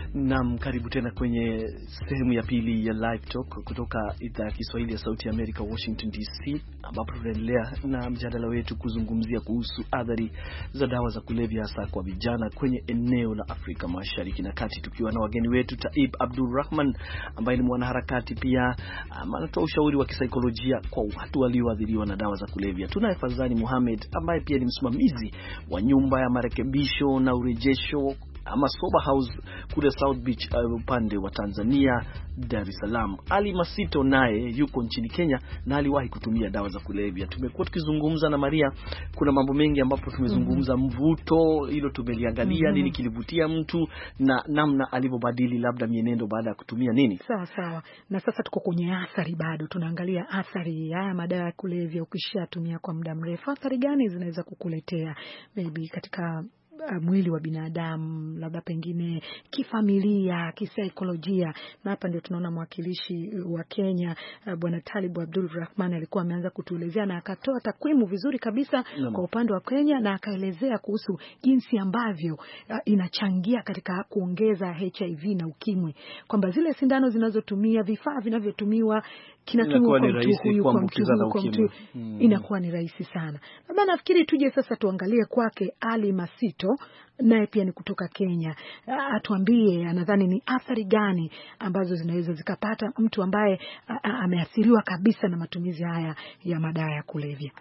Naam, karibu tena kwenye sehemu ya pili ya Live Talk kutoka idhaa ya Kiswahili ya Sauti ya Amerika, Washington D C, ambapo tunaendelea na mjadala wetu kuzungumzia kuhusu athari za dawa za kulevya hasa kwa vijana kwenye eneo la Afrika Mashariki na Kati, tukiwa na wageni wetu Taib Abdulrahman ambaye ni mwanaharakati pia, anatoa ushauri wa kisaikolojia kwa watu walioathiriwa na dawa za kulevya. Tunaye Fazani Mohamed ambaye pia ni msimamizi wa nyumba ya marekebisho na urejesho ama Sober House kule South Beach upande wa Tanzania, Dar es Salaam. Ali Masito naye yuko nchini Kenya na aliwahi kutumia dawa za kulevya. Tumekuwa tukizungumza na Maria, kuna mambo mengi ambapo tumezungumza mm -hmm. mvuto hilo tumeliangalia, mm -hmm. nini kilivutia mtu na namna alivyobadili labda mienendo baada ya kutumia nini. Sawa sawa. Na sasa tuko kwenye athari, bado tunaangalia athari ya madawa ya kulevya ukishatumia kwa muda mrefu. Athari gani zinaweza kukuletea maybe katika mwili wa binadamu, labda pengine kifamilia, kisaikolojia. Na hapa ndio tunaona mwakilishi wa Kenya Bwana Talib Abdulrahman alikuwa ameanza kutuelezea na akatoa takwimu vizuri kabisa Nama. kwa upande wa Kenya, na akaelezea kuhusu jinsi ambavyo uh, inachangia katika kuongeza H I V na ukimwi, kwamba zile sindano zinazotumia, vifaa vinavyotumiwa kinatumiwa kwa mtu huyu kwa mtu huyu kwa mtu hmm. inakuwa ni rahisi sana. Na nafikiri tuje sasa tuangalie kwake Ali Masito, naye pia ni kutoka Kenya. Atuambie anadhani ni athari gani ambazo zinaweza zikapata mtu ambaye ameathiriwa kabisa na matumizi haya ya madawa ya kulevya.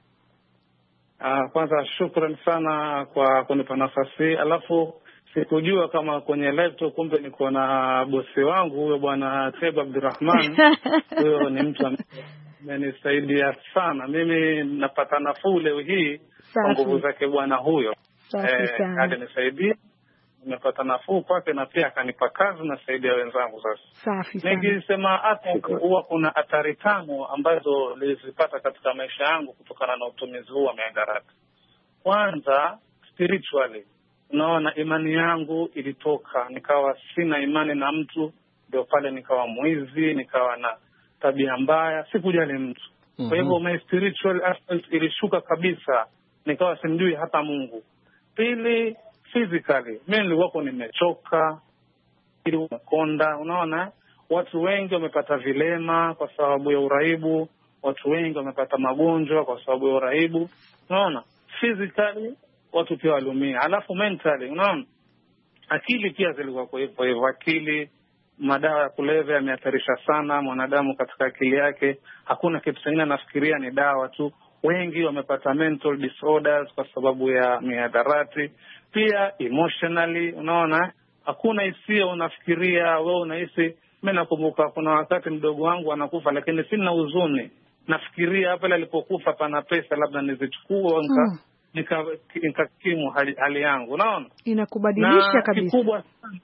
Uh, kwanza shukrani sana kwa kunipa nafasi. Alafu sikujua kama kwenye live talk kumbe niko na bosi wangu huyo Bwana Taib Abdulrahman. Huyo ni mtu amenisaidia sana. Mimi napata nafuu leo hii kwa nguvu zake bwana huyo. Eh, alinisaidia, nimepata nafuu kwake na pia akanipa kazi na saidia wenzangu sasa. Safi sana. Ningesema hata huwa kuna athari tano ambazo nilizipata katika maisha yangu kutokana na utumizi huu wa mihadarati. Kwanza, spiritually. Unaona, imani yangu ilitoka, nikawa sina imani na mtu, ndio pale nikawa mwizi, nikawa na tabia mbaya, sikujali mtu. Mm-hmm. Kwa hivyo my spiritual aspect ilishuka kabisa, nikawa simjui hata Mungu. Pili, physically, mimi nilikuwa nimechoka, ili umekonda. Unaona, watu wengi wamepata vilema kwa sababu ya uraibu, watu wengi wamepata magonjwa kwa sababu ya uraibu. Unaona, physically watu pia walumia. Alafu mentally, unaona, akili pia zilikuwa kwa hivyo hivyo. Akili, madawa ya kulevya yameatharisha sana mwanadamu katika akili yake. Hakuna kitu kingine nafikiria, ni dawa tu. Wengi wamepata mental disorders kwa sababu ya mihadarati. Pia emotionally, unaona, hakuna hisia unafikiria, wewe unahisi. Mimi nakumbuka kuna wakati mdogo wangu anakufa, lakini sina huzuni. Nafikiria hapa alipokufa pana pesa, labda nizichukue nika mm. nika nikakimu hali, hali yangu. Unaona, inakubadilisha kabisa. Kikubwa sana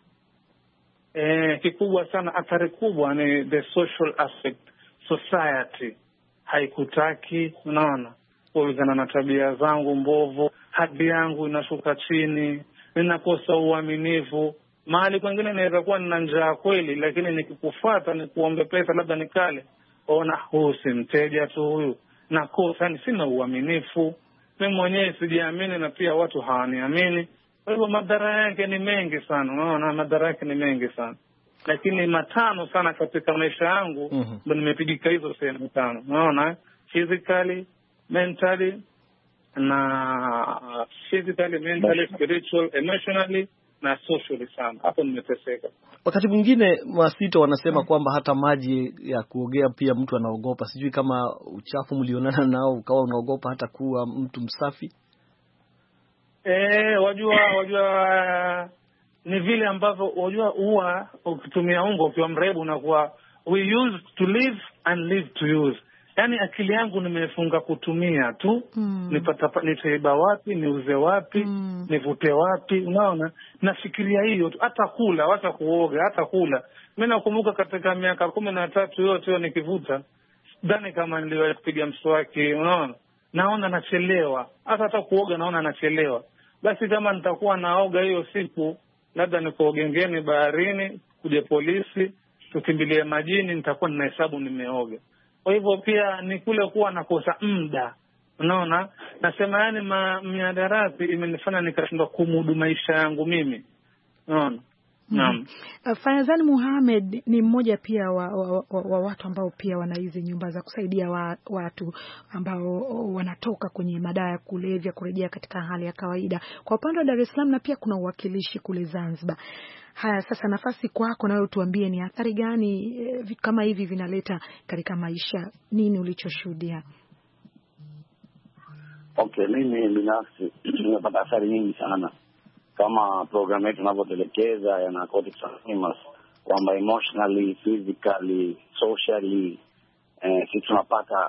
eh kikubwa sana athari kubwa ni the social aspect. Society haikutaki, unaona, kulingana na tabia zangu mbovu, hadhi yangu inashuka chini, ninakosa uaminifu. Mahali kwingine naweza kuwa nina njaa kweli, lakini nikikufuata nikuombe pesa labda nikale, ona huyu si mteja tu huyu, nakosa, ni sina uaminifu. Mimi mwenyewe sijiamini na pia watu hawaniamini. Kwa hivyo madhara yake ni mengi sana, unaona, madhara yake ni mengi sana. Lakini matano sana katika maisha yangu ndio mm-hmm. nimepigika hizo sehemu tano. Unaona, physically, mentally na physically, mentally, spiritual, emotionally na socially sana. Hapo nimeteseka. Wakati mwingine Masito wanasema hmm. kwamba hata maji ya kuogea pia mtu anaogopa. Sijui kama uchafu mlionana nao ukawa unaogopa hata kuwa mtu msafi. Eh, wajua wajua ni vile ambavyo wajua huwa ukitumia ungo ukiwa mrebu unakuwa we use to live and live to use. Yaani akili yangu nimefunga kutumia tu, mm. nipata nitaiba wapi, niuze wapi, mm. nivute wapi, unaona? Nafikiria hiyo tu, hata kula, hata kuoga, hata kula. Mimi nakumbuka katika miaka kumi na tatu yote hiyo nikivuta, ndani kama niliwahi kupiga mswaki, unaona? Naona nachelewa. Hata hata kuoga naona nachelewa. Basi kama nitakuwa naoga hiyo siku, labda niko gengeni baharini, kuje polisi, tukimbilie majini, nitakuwa ninahesabu nimeoga. Kwa hivyo pia ni kule kuwa nakosa muda. Unaona? Nasema yani mihadarati imenifanya nikashindwa kumudu maisha yangu mimi. Unaona? Naam. Mm. Uh, Fayazan Muhammad ni mmoja pia wa, wa, wa, wa watu ambao pia wana hizi nyumba za kusaidia wa, watu ambao wanatoka kwenye madawa ya kulevya kurejea katika hali ya kawaida. Kwa upande wa Dar es Salaam na pia kuna uwakilishi kule Zanzibar. Haya, sasa nafasi kwako na wewe tuambie ni athari gani eh, kama hivi vinaleta katika maisha, nini ulichoshuhudia? Okay, mimi binafsi nimepata athari nyingi sana. Kama program yetu inavyotelekeza ya Narcotics Anonymous, kwamba emotionally, physically, socially, eh, sisi tunapata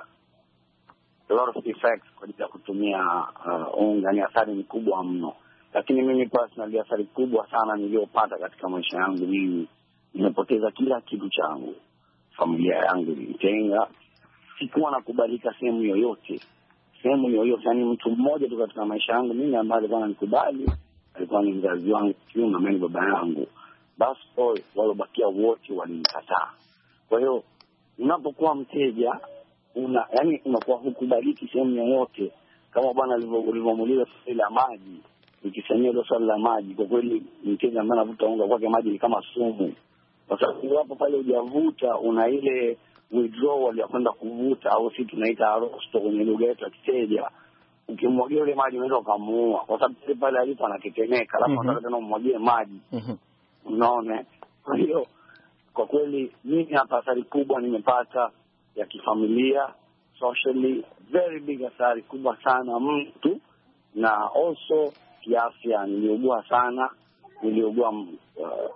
a lot of effects kwa ajili ya kutumia uh, unga. Ni athari ni kubwa mno. Lakini mimi personally athari kubwa sana niliyopata katika maisha yangu, mimi nimepoteza kila kitu changu. Familia yangu ilitenga, sikuwa nakubalika sehemu yoyote. Sehemu yoyote, yani mtu mmoja tu katika maisha yangu mimi ambaye alikuwa ananikubali alikuwa ni mzazi wangu kiume, mimi baba yangu. Basi walobakia wote walinikataa. Kwa hiyo unapokuwa mteja una yani unakuwa hukubaliki sehemu yoyote. Kama bwana alivyomuuliza swali la maji, nikisemea ile swali la maji, kwa kweli mteja ambaye anavuta unga kwake maji ni kama sumu. Kwa sababu hapo pale hujavuta una ile withdrawal ya kwenda kuvuta, au sisi tunaita arosto kwenye lugha yetu ya kiteja. Ukimwagia ile maji unaweza kumuua, kwa sababu pale pale alipo anatetemeka, alafu anataka tena umwagie maji. Mhm. Unaona? Kwa hiyo kwa kweli mimi hapa athari kubwa nimepata ya kifamilia, socially, very big athari kubwa sana mtu, na also kiafya. Niliugua sana, niliugua uh,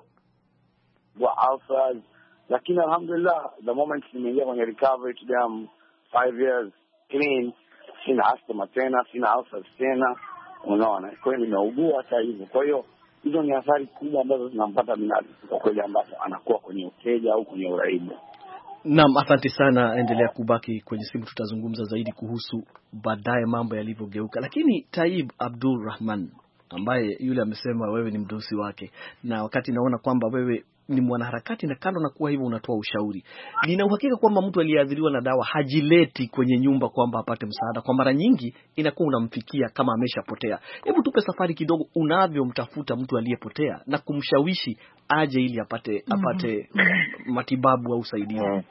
wa ulcers, lakini alhamdulillah the moment nimeingia kwenye recovery today I'm five years clean, sina asthma tena, sina ulcers tena, unaona. Kwa hiyo nimeugua hata hivyo. Kwa hiyo hizo ni athari kubwa ambazo zinampata binadamu kwa kweli ambapo anakuwa kwenye uteja au kwenye uraibu. Naam, asante sana, endelea kubaki kwenye simu, tutazungumza zaidi kuhusu baadaye mambo yalivyogeuka. Lakini Taib Abdul Rahman ambaye yule amesema wewe ni mdosi wake, na wakati naona kwamba wewe ni mwanaharakati na kando na kuwa hivyo unatoa ushauri, nina uhakika kwamba mtu aliyeathiriwa na dawa hajileti kwenye nyumba kwamba apate msaada. Kwa mara nyingi inakuwa unamfikia kama ameshapotea. Hebu tupe safari kidogo unavyomtafuta mtu aliyepotea na kumshawishi aje ili apate apate mm-hmm. matibabu au usaidizi. Mm.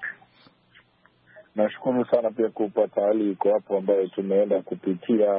Nashukuru sana pia kupata hali iko hapo ambayo tumeenda kupitia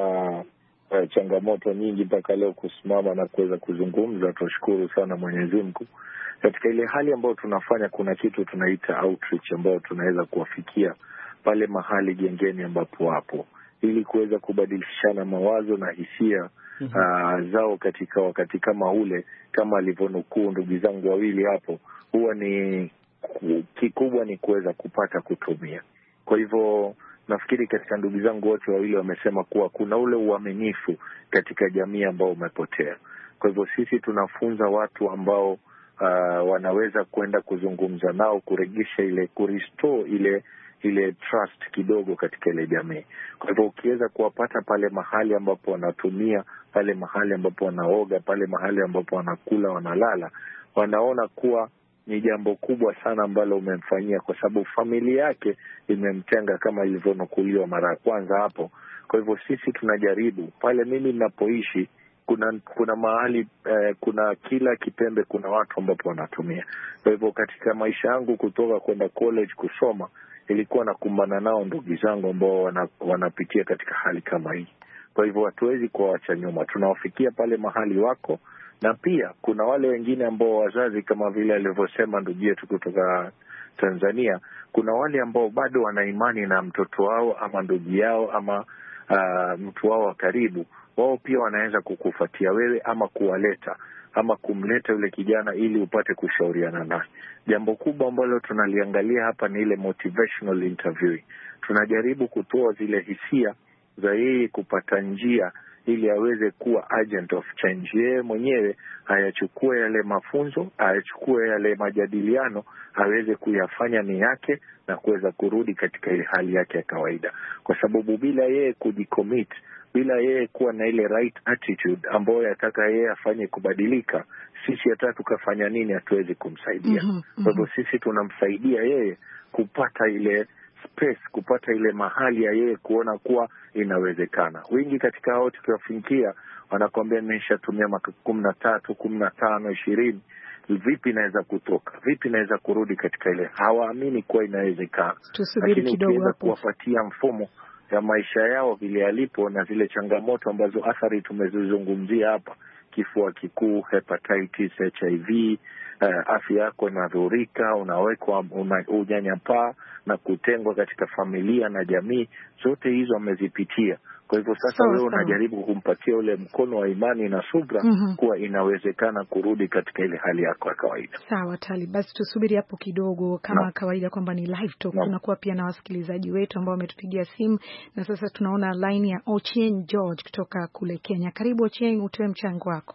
uh, changamoto nyingi mpaka leo kusimama na kuweza kuzungumza. Tunashukuru sana Mwenyezi Mungu. Katika ile hali ambayo tunafanya kuna kitu tunaita outreach ambayo tunaweza kuwafikia pale mahali gengeni ambapo wapo, ili kuweza kubadilishana mawazo na hisia mm-hmm. uh, zao katika wakati kama ule, kama alivyonukuu ndugu zangu wawili hapo. Huwa ni kikubwa ni kuweza kupata kutumia. Kwa hivyo nafikiri katika ndugu zangu wote wawili wamesema kuwa kuna ule uaminifu katika jamii ambao umepotea. Kwa hivyo sisi tunafunza watu ambao uh, wanaweza kwenda kuzungumza nao, kurejesha ile, kurestore ile ile trust kidogo katika ile jamii. Kwa hivyo ukiweza kuwapata pale mahali ambapo wanatumia, pale mahali ambapo wanaoga, pale mahali ambapo wanakula, wanalala, wanaona kuwa ni jambo kubwa sana ambalo umemfanyia, kwa sababu familia yake imemtenga kama ilivyonukuliwa mara ya kwanza hapo. Kwa hivyo sisi tunajaribu pale mimi ninapoishi, kuna kuna mahali eh, kuna kila kipembe kuna watu ambapo wanatumia. Kwa hivyo katika maisha yangu kutoka kwenda college kusoma, ilikuwa nakumbana nao ndugu zangu ambao wana, wanapitia katika hali kama hii. Kwa hivyo hatuwezi kuacha nyuma, tunawafikia pale mahali wako. Na pia kuna wale wengine ambao wazazi, kama vile alivyosema ndugu yetu kutoka Tanzania, kuna wale ambao bado wana imani na mtoto wao ama ndugu yao ama uh, mtu wao wa karibu. Wao pia wanaweza kukufuatia wewe ama kuwaleta ama kumleta yule kijana ili upate kushauriana naye. Jambo kubwa ambalo tunaliangalia hapa ni ile motivational interview. Tunajaribu kutoa zile hisia za yeye kupata njia ili aweze kuwa agent of change. Yeye mwenyewe ayachukue yale mafunzo, ayachukue yale majadiliano, aweze kuyafanya ni yake na kuweza kurudi katika ile hali yake ya kawaida. Kwa sababu bila yeye kujicommit, bila yeye kuwa na ile right attitude ambayo yataka yeye afanye kubadilika, sisi hata tukafanya nini hatuwezi kumsaidia. Mm-hmm. Kwa hivyo sisi tunamsaidia yeye kupata ile space, kupata ile mahali ya yeye kuona kuwa inawezekana. Wengi katika hao tukiwafikia wanakuambia nimeshatumia maka kumi na tatu, kumi na tano, ishirini. Vipi inaweza kutoka? Vipi inaweza kurudi katika ile? Hawaamini kuwa inawezekana. Tusubiri kidogo hapo. Kuwapatia mfumo ya maisha yao vile yalipo na zile changamoto ambazo athari tumezizungumzia hapa, kifua kikuu, hepatitis, H I V, uh, afya yako inadhurika, unawekwa una, unyanyapaa na kutengwa katika familia na jamii, zote hizo wamezipitia. Kwa hivyo sasa so, wewe unajaribu kumpatia ule mkono wa imani na subra mm -hmm. kuwa inawezekana kurudi katika ile hali yako ya kawaida. Sawa Tali, basi tusubiri hapo kidogo kama no. kawaida kwamba ni live talk no. tunakuwa pia na wasikilizaji wetu ambao wametupigia simu, na sasa tunaona line ya Ochieng George kutoka kule Kenya. Karibu Ochieng, utoe mchango wako.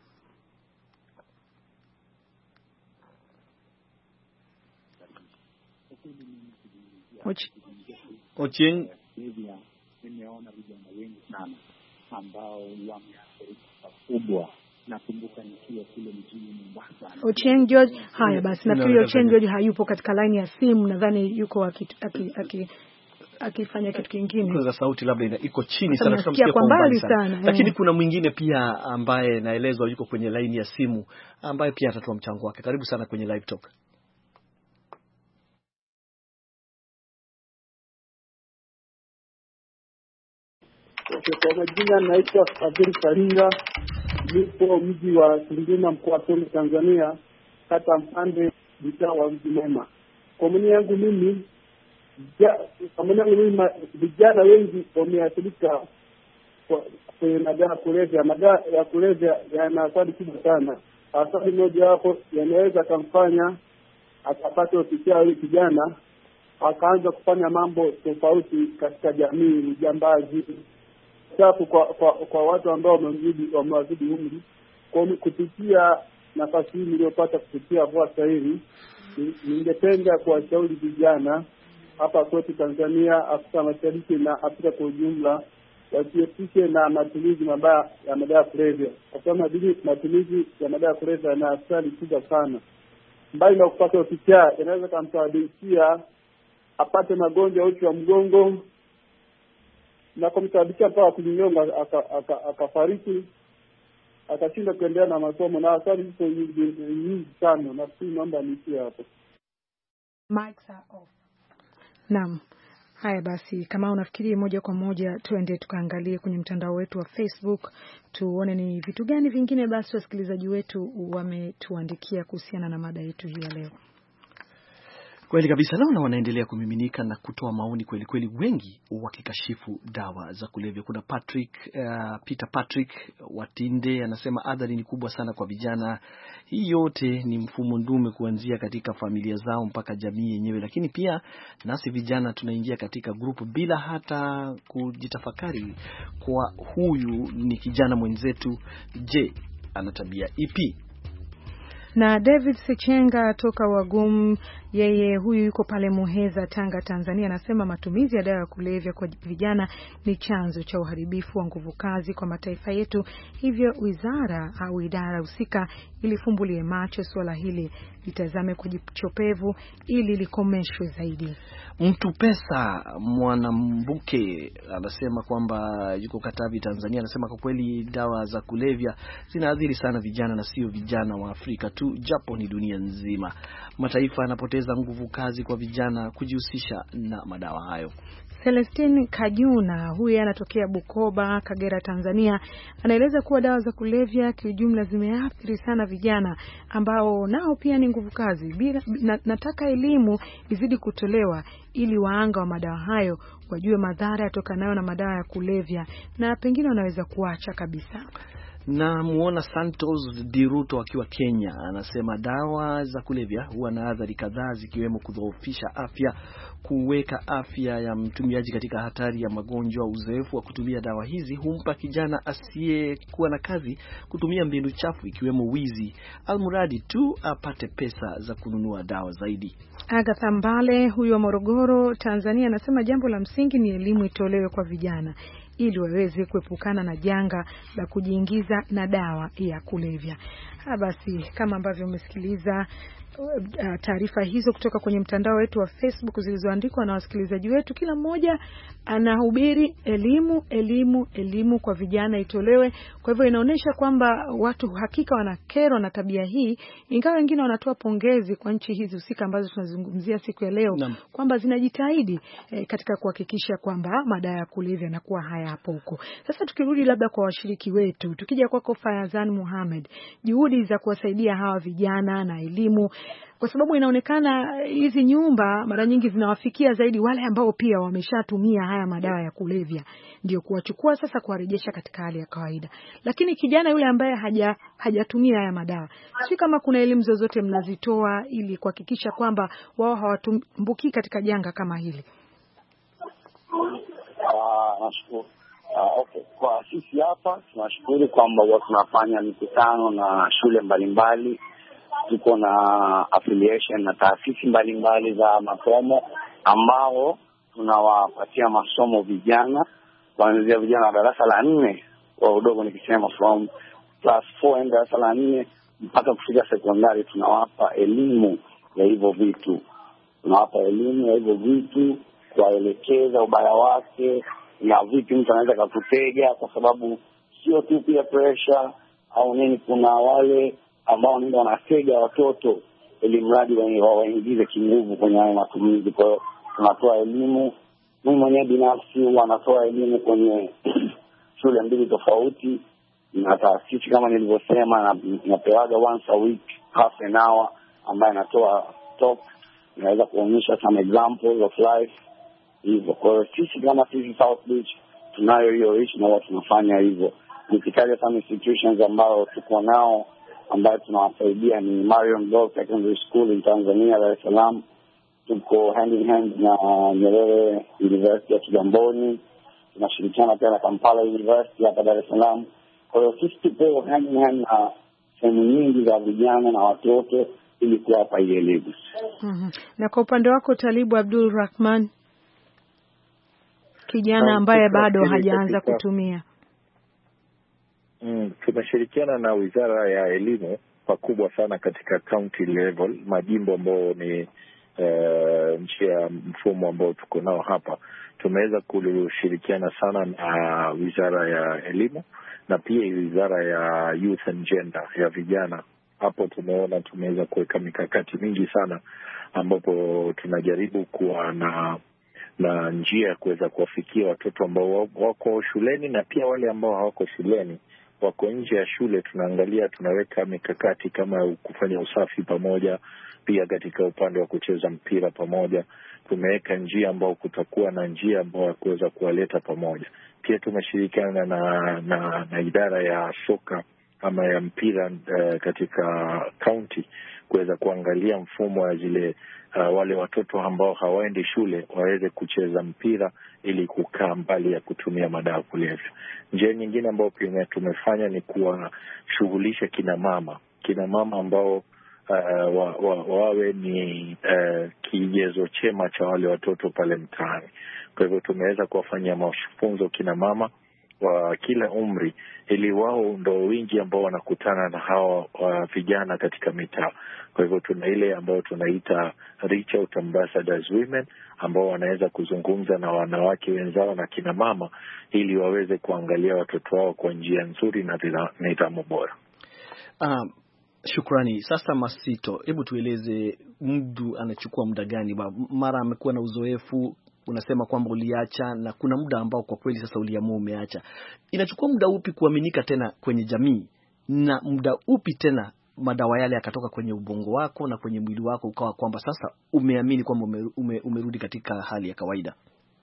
Ochieng, nimeona vijana wengi sana ambao wameathirika pakubwa. Nakumbuka nikiwa kule mjini Mombasa. Ochieng George, haya basi nafikiri Ochieng George hayupo katika line ya simu, nadhani yuko akifanya aki, aki kitu kingine. Kwa sauti labda iko chini sana, tunamsikia kwa mbali sana. Lakini kuna mwingine pia ambaye naelezwa yuko kwenye line ya simu ambaye pia atatoa mchango wake. Karibu sana kwenye live talk. Kwa majina naitwa Fadhili Karinga, nipo mji wa Tunduma, mkoa wa Songwe, Tanzania, kata Mpande, mtaa wa Mji Mwema. Kwa maoni yangu mimi, kwa maoni yangu mimi vijana wengi wameathirika kwenye madawa ya kulevya. Madawa ya kulevya yana athari kubwa sana. Athari moja hapo yanaweza kumfanya akapata ufikia yule kijana akaanza kufanya mambo tofauti katika jamii, ujambazi, chafu kwa, kwa kwa watu ambao wamezidi wamewazidi umri. Kwa kupitia nafasi hii niliyopata kupitia voice hili, ningependa kuwashauri vijana hapa kwetu Tanzania, Afrika Mashariki na Afrika kwa ujumla, wasiepushe na matumizi mabaya ya madawa ya kulevya. Kwa sababu matumizi ya madawa ya kulevya yana athari kubwa sana. Mbali na kupata ufikia, inaweza kumsababishia apate magonjwa ya uti wa mgongo na kumsababishia mpaka kujinyonga akafariki, akashinda kuendelea na masomo, na athari hizo nyingi sana. Na sisi naomba niishie hapo. Mics are off. Naam. Haya basi, kama unafikiri moja kwa moja tuende tukaangalie kwenye mtandao wetu wa Facebook tuone ni vitu gani vingine basi wasikilizaji wetu wametuandikia kuhusiana na mada yetu hii ya leo. Kweli kabisa, naona wanaendelea kumiminika na kutoa maoni kweli kweli, wengi wakikashifu dawa za kulevya. Kuna Patrick uh, Peter Patrick Watinde anasema adhari ni kubwa sana kwa vijana. Hii yote ni mfumo ndume kuanzia katika familia zao mpaka jamii yenyewe, lakini pia nasi vijana tunaingia katika grupu bila hata kujitafakari kwa huyu ni kijana mwenzetu, je, ana tabia ipi? Na David Sechenga toka Wagum, yeye huyu yuko pale Muheza, Tanga, Tanzania, anasema matumizi ya dawa ya kulevya kwa vijana ni chanzo cha uharibifu wa nguvu kazi kwa mataifa yetu. Hivyo wizara au idara husika ilifumbulie macho swala hili, litazame kwa jichopevu ili likomeshwe zaidi. Mtu pesa Mwanambuke anasema kwamba yuko Katavi, Tanzania, anasema kwa kweli dawa za kulevya zinaathiri sana vijana, na sio vijana wa Afrika tu, japo ni dunia nzima. Mataifa yanapoteza nguvu kazi kwa vijana kujihusisha na madawa hayo. Celestine Kajuna, huyu anatokea Bukoba, Kagera, Tanzania, anaeleza kuwa dawa za kulevya kiujumla zimeathiri sana vijana ambao nao pia ni nguvu kazi. Bila, na, nataka elimu izidi kutolewa ili waanga wa madawa hayo wajue madhara yatokanayo na madawa ya kulevya na pengine wanaweza kuacha kabisa. Na muona Santos Diruto akiwa Kenya, anasema dawa za kulevya huwa na athari kadhaa zikiwemo kudhoofisha afya, kuweka afya ya mtumiaji katika hatari ya magonjwa. Uzoefu wa kutumia dawa hizi humpa kijana asiyekuwa na kazi kutumia mbinu chafu ikiwemo wizi, almuradi tu apate pesa za kununua dawa zaidi. Agatha Mbale, huyu wa Morogoro, Tanzania, anasema jambo la msingi ni elimu itolewe kwa vijana ili waweze kuepukana na janga la kujiingiza na dawa ya kulevya. Ha, basi kama ambavyo umesikiliza taarifa hizo kutoka kwenye mtandao wetu wa Facebook zilizoandikwa na wasikilizaji wetu, kila mmoja anahubiri elimu elimu elimu kwa vijana itolewe. Kwa hivyo inaonyesha kwamba watu hakika wanakerwa na tabia hii, ingawa wengine wanatoa pongezi kwa nchi hizi husika ambazo tunazungumzia siku ya leo kwamba zinajitahidi eh, katika kuhakikisha kwamba madawa ya kulevya yanakuwa hayapo huko. Sasa tukirudi labda kwa washiriki wetu, tukija kwako Fayazan Muhammad, juhudi za kuwasaidia hawa vijana na elimu, kwa sababu inaonekana hizi nyumba mara nyingi zinawafikia zaidi wale ambao pia wameshatumia haya madawa ya kulevya, ndio kuwachukua sasa kuwarejesha katika hali ya kawaida. Lakini kijana yule ambaye haja hajatumia haya madawa, si kama kuna elimu zozote mnazitoa ili kuhakikisha kwamba wao hawatumbuki katika janga kama hili? Ah, nashukuru. Uh, okay. Kwa sisi hapa tunashukuru kwamba watu tunafanya mikutano na shule mbalimbali. Tuko na affiliation na taasisi mbalimbali za masomo ambao tunawapatia masomo vijana, kuanzia vijana wa darasa la nne kwa udogo, nikisema from class four and darasa la nne mpaka kufika sekondari. Tunawapa elimu ya hivyo vitu, tunawapa elimu ya hivyo vitu, kuwaelekeza ubaya wake na vipi mtu anaweza kukutega, kwa sababu sio tu pia pressure au nini. Kuna wale ambao ndio wanatega watoto ili mradi waingize kinguvu kwenye hayo matumizi. Kwa hiyo tunatoa elimu. Mimi mwenyewe binafsi wanatoa elimu kwenye shule mbili tofauti na taasisi kama nilivyosema, na napewaga once a week half an hour ambaye anatoa talk, naweza kuonyesha some examples of life hivyo. Kwa hiyo sisi kama sisi South Beach tunayo hiyo reach na watu tunafanya hivyo. Nikitaja some institutions ambao tuko nao ambayo tunawasaidia ni Marion Girls Secondary School in Tanzania, Dar es Salaam. Tuko hand in hand na Nyerere University ya Kigamboni. Tunashirikiana pia na Kampala University hapa Dar es Salaam. Kwa hiyo sisi tupo hand in hand na sehemu nyingi za vijana na watoto ili kuwapa ile elimu. Mm-hmm. Na kwa upande wako Talibu Abdul Rahman, kijana ambaye bado hajaanza kutumia? Mm, tumeshirikiana na Wizara ya Elimu pakubwa sana katika county level, majimbo ambao ni uh, nchi ya mfumo ambao tuko nao hapa. Tumeweza kushirikiana sana na Wizara ya Elimu na pia Wizara ya Youth and Gender, ya vijana. Hapo tumeona tumeweza kuweka mikakati mingi sana ambapo tunajaribu kuwa na na njia ya kuweza kuwafikia watoto ambao wako shuleni na pia wale ambao hawako shuleni, wako nje ya shule. Tunaangalia, tunaweka mikakati kama kufanya usafi pamoja, pia katika upande wa kucheza mpira pamoja. Tumeweka njia ambao kutakuwa na njia ambao ya kuweza kuwaleta pamoja. Pia tumeshirikiana na, na, na idara ya soka ama ya mpira uh, katika county kuweza kuangalia mfumo wa zile uh, wale watoto ambao hawaendi shule waweze kucheza mpira ili kukaa mbali ya kutumia madawa kulevya. Njia nyingine ambayo pia tumefanya ni kuwashughulisha kina mama, kina mama ambao uh, wa, wa, wawe ni uh, kigezo chema cha wale watoto pale mtaani. Kwa hivyo tumeweza kuwafanyia mafunzo kina mama wa kila umri ili wao ndo wingi ambao wanakutana na hawa uh, vijana katika mitaa. Kwa hivyo tuna ile ambayo tunaita reach out ambassadors women ambao wanaweza kuzungumza na wanawake wenzao na kina mama ili waweze kuangalia watoto wao kwa njia nzuri na nidhamu bora. Um, shukrani. Sasa Masito, hebu tueleze mdu anachukua muda gani? Mara amekuwa na uzoefu, unasema kwamba uliacha na kuna muda ambao kwa kweli sasa uliamua umeacha. Inachukua muda upi kuaminika tena kwenye jamii, na muda upi tena madawa yale yakatoka kwenye ubongo wako na kwenye mwili wako ukawa kwamba sasa umeamini kwamba ume, ume, umerudi katika hali ya kawaida?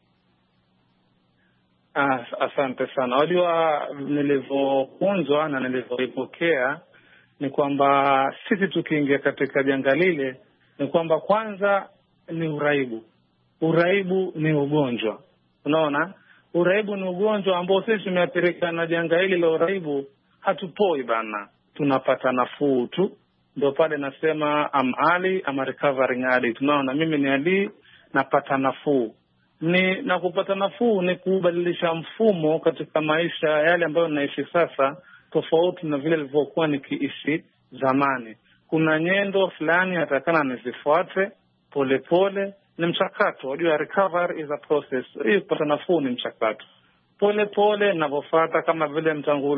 Ah, asante sana. Wajua, nilivyofunzwa na nilivyoipokea ni kwamba sisi tukiingia katika janga lile ni kwamba kwanza ni uraibu. Uraibu ni ugonjwa. Unaona? Uraibu ni ugonjwa ambao sisi tumeathirika na janga hili la uraibu, hatupoi bana. Tunapata nafuu tu. Ndio pale nasema I'm early, I'm recovering early. Tunaona mimi ni early, napata nafuu. ni na kupata nafuu ni kubadilisha mfumo katika maisha yale ambayo naishi sasa, tofauti na vile nilivyokuwa nikiishi zamani. Kuna nyendo fulani atakana nizifuate polepole, ni mchakato. Unajua recovery is a process. Hii kupata nafuu ni mchakato. Pole pole ninapofuata, kama vile mtangu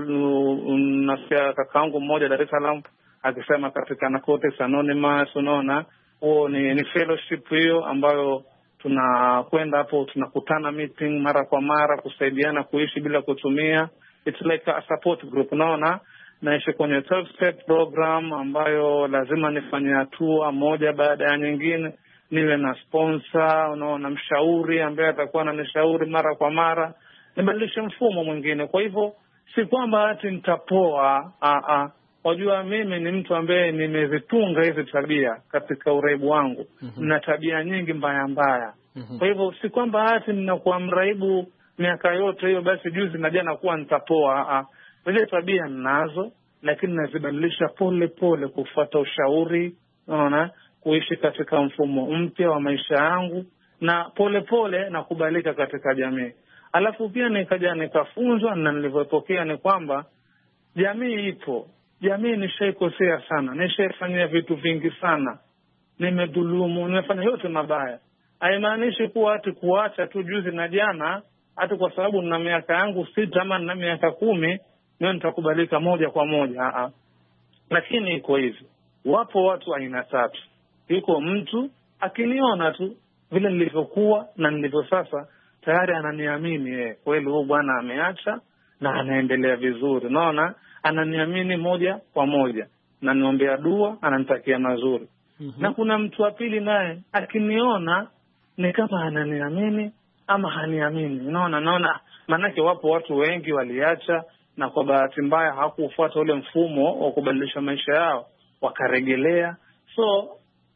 nasikia kakaangu mmoja Dar es Salaam akisema katika Narcotics Anonymous, unaona huo ni, ni fellowship hiyo ambayo tunakwenda hapo, tunakutana meeting mara kwa mara kusaidiana kuishi bila kutumia. It's like a support group, unaona. Naishi kwenye twelve step program ambayo lazima nifanye hatua moja baada ya nyingine, niwe na sponsor, unaona, mshauri ambaye atakuwa ananishauri mara kwa mara, nibadilishe mfumo mwingine. Kwa hivyo si kwamba ati nitapoa, a a wajua mimi ni mtu ambaye nimezitunga hizi tabia katika uraibu wangu. Mm-hmm. Na tabia nyingi mbaya mbaya. Mm-hmm. Kwa hivyo si kwamba ati ninakuwa mraibu miaka yote hiyo basi juzi na jana kuwa nitapoa. A Zile tabia ninazo, lakini nazibadilisha pole pole kufuata ushauri, unaona, kuishi katika mfumo mpya wa maisha yangu, na pole pole na kubalika katika jamii. Alafu pia nikaja nikafunzwa, na nilivyopokea ni kwamba jamii ipo. Jamii nishaikosea sana, nishaifanyia vitu vingi sana, nimedhulumu, nimefanya yote mabaya. Haimaanishi kuwa ati kuacha tu juzi na jana, hata kwa sababu nina miaka yangu sita ama nina miaka kumi ndio nitakubalika moja kwa moja. Aa. Lakini iko hivi, wapo watu aina tatu. Yuko mtu akiniona tu vile nilivyokuwa na nilivyo sasa, tayari ananiamini yeye kweli huyu bwana ameacha na anaendelea vizuri. Unaona, ananiamini moja kwa moja, na niombea dua, ananitakia mazuri. Mm-hmm. Na kuna mtu wa pili naye akiniona ni kama ananiamini ama haniamini. Unaona, naona manake wapo watu wengi waliacha na kwa bahati mbaya hawakufuata ule mfumo wa kubadilisha maisha yao, wakaregelea. So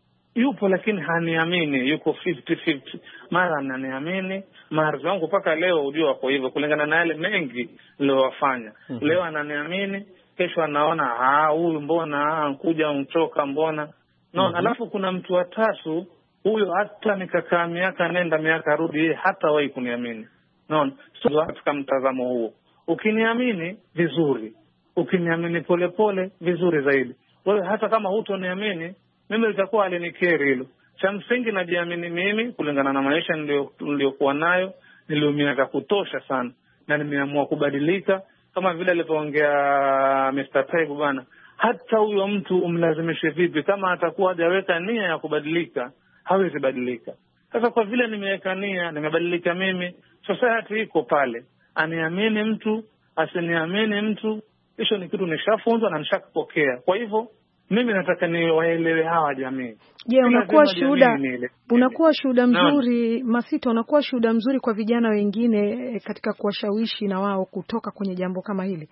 yupo lakini haniamini, yuko fifty fifty. Mara ananiamini, mara zangu mpaka leo ujua kwa hivyo kulingana na yale mengi niliyowafanya. Mm-hmm. Leo ananiamini, kesho anaona ah huyu mbona ankuja mchoka mbona. No, mm-hmm. Alafu kuna mtu wa tatu, huyo hata nikakaa miaka nenda miaka rudi yeye hata wahi kuniamini. No, so katika mtazamo huo, ukiniamini vizuri, ukiniamini pole pole vizuri zaidi. Wewe hata kama hutoniamini, mimi litakuwa alinikeri hilo. Cha msingi najiamini mimi kulingana na maisha niliyokuwa nayo, niliumia za kutosha sana na nimeamua kubadilika. Kama vile alipoongea mister Taibu bana, hata huyo mtu umlazimishe vipi, kama atakuwa hajaweka nia ya kubadilika hawezi badilika. Sasa kwa vile nimeweka nia, nimebadilika mimi, society iko pale. Aniamini mtu, asiniamini mtu, hicho ni kitu nishafunzwa na nishakupokea. Kwa hivyo mimi nataka ni waelewe hawa jamii. Je, yeah, unakuwa shuhuda unakuwa shuhuda mzuri no. Masito, unakuwa shuhuda mzuri kwa vijana wengine katika kuwashawishi na wao kutoka kwenye jambo kama hili?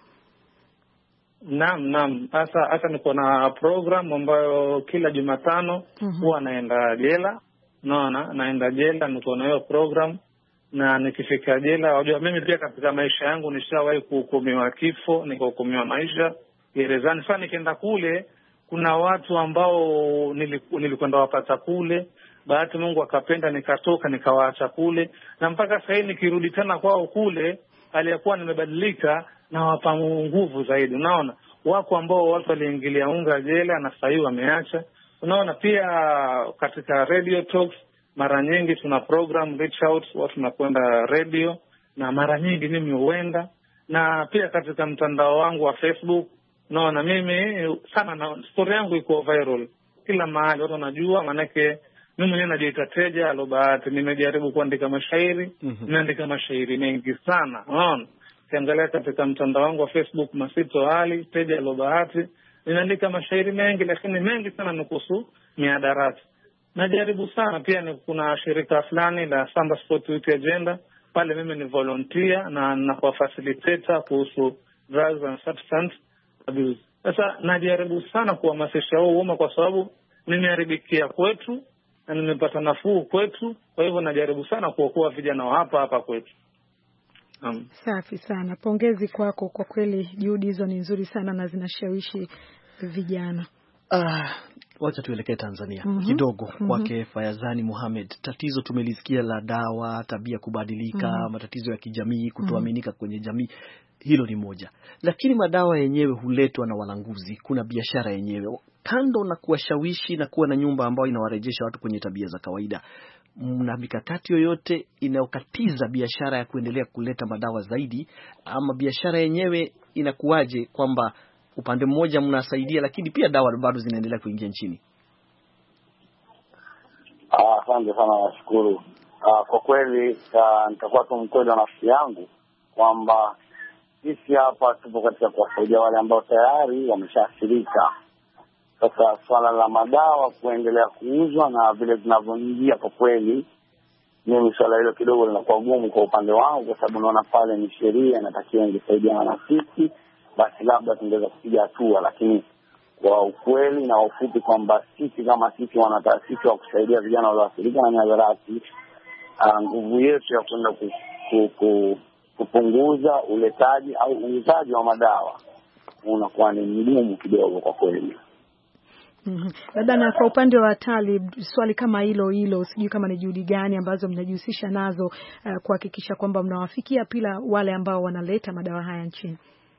Naam, naam. Hasa hata niko na program ambayo kila Jumatano mm-hmm. huwa naenda jela. Naona naenda jela, niko na hiyo program, na nikifika jela, wajua mimi pia katika maisha yangu nishawahi kuhukumiwa kifo, nikahukumiwa maisha gerezani. Sasa nikienda kule, kuna watu ambao nilikwenda wapata kule, bahati Mungu akapenda nikatoka nikawaacha kule, na mpaka sasa hivi nikirudi tena kwao kule aliyakuwa nimebadilika na wapa nguvu zaidi. Unaona, wako ambao watu waliingilia unga jela na sasa hivi wameacha. Unaona, pia katika radio talks mara nyingi tuna program reach out, watu tunakwenda radio, na mara nyingi mimi huenda, na pia katika mtandao wangu wa Facebook. Unaona, mimi sana na story yangu iko viral kila mahali, watu wanajua. Manake mimi mwenyewe najiita Teja Alobahati, nimejaribu kuandika mashairi. Mm-hmm. Nimeandika mashairi mengi sana. Unaona, kiangalia katika mtandao wangu wa Facebook Masito Ali Teja Alobahati, ninaandika mashairi mengi, lakini mengi sana ni kuhusu mihadarati. Najaribu sana pia, ni kuna shirika fulani la Samba Sport Youth Agenda, pale mimi ni volunteer na na facilitator kuhusu drugs and substance abuse. Sasa najaribu sana kuhamasisha wao umma, kwa sababu nimeharibikia kwetu na nimepata nafuu kwetu. Kwa hivyo najaribu sana kuokoa vijana wa hapa hapa kwetu. Um. Safi sana. Pongezi kwako, kwa kweli juhudi hizo ni nzuri sana na zinashawishi vijana. Ah, Wacha tuelekee Tanzania mm -hmm. kidogo mm -hmm. kwake Fayazani Mohamed. Tatizo tumelisikia la dawa, tabia kubadilika, mm -hmm. matatizo ya kijamii, kutoaminika mm -hmm. kwenye jamii. Hilo ni moja. Lakini madawa yenyewe huletwa na walanguzi. Kuna biashara yenyewe. Kando na kuwashawishi na kuwa na nyumba ambayo inawarejesha watu kwenye tabia za kawaida, mna mikakati yoyote inayokatiza biashara ya kuendelea kuleta madawa zaidi, ama biashara yenyewe inakuwaje kwamba upande mmoja mnasaidia lakini pia dawa bado zinaendelea kuingia nchini? Asante ah, sana, nashukuru. Ah, kwa kweli nitakuwa tu mkweli wa nafsi yangu kwamba sisi hapa tupo katika kuwasaidia wale ambao tayari wameshaathirika. Sasa swala la madawa kuendelea kuuzwa na vile vinavyoingia, kwa kweli mimi swala hilo kidogo linakuwa gumu kwa upande wangu, kwa sababu naona pale ni sheria inatakiwa ingesaidiana na sisi, basi labda tungeweza kupiga hatua. Lakini kwa ukweli na ufupi kwamba sisi kama sisi wanataasisi wa kusaidia vijana walioathirika na mihadarati, nguvu yetu ya kwenda ku, ku, ku, kupunguza uletaji au uuzaji wa madawa unakuwa ni mgumu kidogo kwa kweli. Mhm. Labda na kwa upande wa Talib, swali kama hilo hilo, sijui kama ni juhudi gani ambazo mnajihusisha nazo uh, kuhakikisha kwamba mnawafikia pila wale ambao wanaleta madawa haya nchini?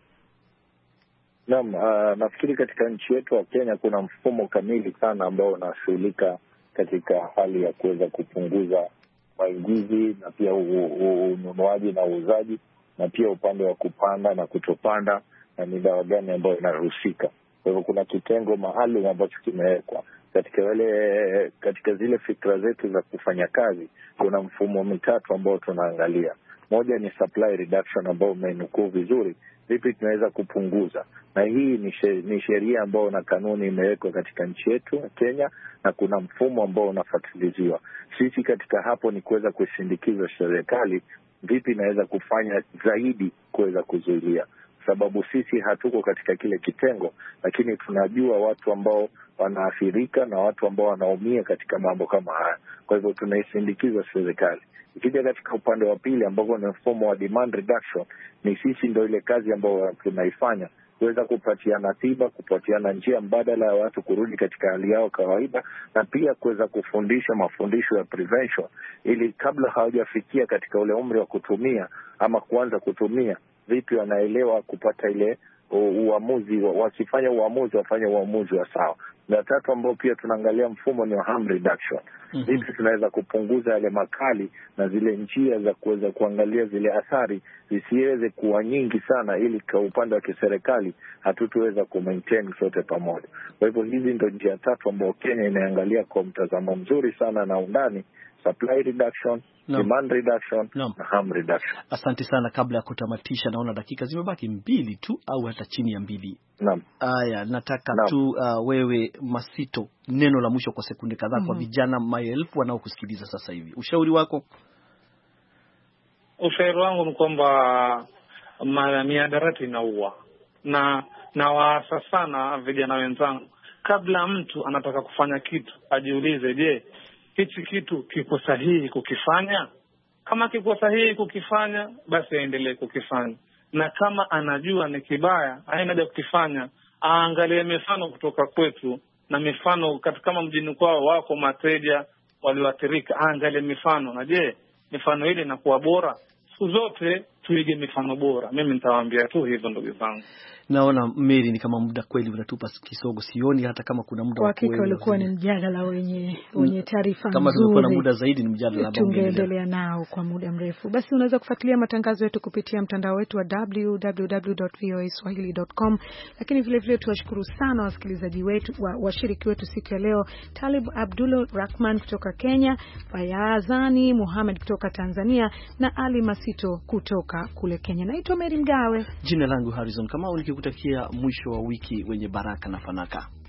Naam, uh, nafikiri katika nchi yetu ya Kenya kuna mfumo kamili sana ambao unashughulika katika hali ya kuweza kupunguza maingizi na pia ununuaji na uuzaji, na pia upande wa kupanda na kutopanda na ni dawa gani ambayo inahusika. Kwa hivyo kuna kitengo maalum ambacho kimewekwa katika wale katika zile fikra zetu za kufanya kazi. Kuna mfumo mitatu ambao tunaangalia. Moja ni supply reduction ambao umenukuu vizuri, vipi tunaweza kupunguza, na hii ni sheria ambayo na kanuni imewekwa katika nchi yetu Kenya, na kuna mfumo ambao unafuatiliziwa. Sisi katika hapo ni kuweza kusindikiza serikali vipi inaweza kufanya zaidi kuweza kuzuia, sababu sisi hatuko katika kile kitengo, lakini tunajua watu ambao wanaathirika na watu ambao wanaumia katika mambo kama haya. Kwa hivyo tunaisindikiza serikali. Ikija katika upande wa pili ambao ni mfumo wa demand reduction, ni sisi ndio ile kazi ambayo tunaifanya kuweza kupatiana tiba, kupatiana njia mbadala ya watu kurudi katika hali yao kawaida, na pia kuweza kufundisha mafundisho ya prevention, ili kabla hawajafikia katika ule umri wa kutumia ama kuanza kutumia, vipi wanaelewa kupata ile uamuzi, wakifanya uamuzi wafanye uamuzi wa sawa. Na tatu ambao pia tunaangalia mfumo ni wa harm reduction. Mm -hmm. Vipi tunaweza kupunguza yale makali na zile njia za kuweza kuangalia zile athari zisiweze kuwa nyingi sana, ili kwa upande wa kiserikali hatutoweza ku-maintain sote pamoja. Kwa hivyo hizi ndio njia tatu ambao Kenya inaangalia kwa mtazamo mzuri sana na undani: supply reduction, no. demand reduction, no. na harm reduction. Asante sana. Kabla ya kutamatisha, naona dakika zimebaki mbili tu au hata chini ya mbili. Naam. Aya, nataka Naam. tu uh, wewe Masito, neno la mwisho kwa sekunde kadhaa mm-hmm. kwa vijana maelfu wanaokusikiliza sasa hivi. Ushauri wako? Ushauri wangu ni kwamba mihadarati inaua, na na waasa sana vijana wenzangu, kabla mtu anataka kufanya kitu ajiulize, je, hichi kitu kiko sahihi kukifanya? Kama kiko sahihi kukifanya, basi aendelee kukifanya, na kama anajua ni kibaya haina haja kukifanya, aangalie mifano kutoka kwetu, na mifano kama mjini kwao wako mateja walioathirika, aangalie mifano, na je, mifano ile inakuwa bora? Siku zote tuige mifano bora. Mimi nitawaambia tu hivyo, ndugu zangu. Naona Mary ni kama muda kweli unatupa kisogo, sioni hata kama kuna muda wa kuendelea. Hakika ulikuwa ni mjadala wenye wenye taarifa nzuri. Kama tungekuwa na muda zaidi ni mjadala ambao tungeendelea nao kwa muda mrefu. Basi unaweza kufuatilia matangazo yetu kupitia mtandao wetu wa w w w dot v o a swahili dot com, lakini vile vile tuwashukuru sana wasikilizaji wetu, washiriki wetu siku ya leo: Talib Abdullah Rahman kutoka Kenya, Fayazani Mohamed kutoka Tanzania, na Ali Masito kutoka kule Kenya. Naitwa Mary Mgawe. Jina langu Harrison Kamau, nikikutakia mwisho wa wiki wenye baraka na fanaka.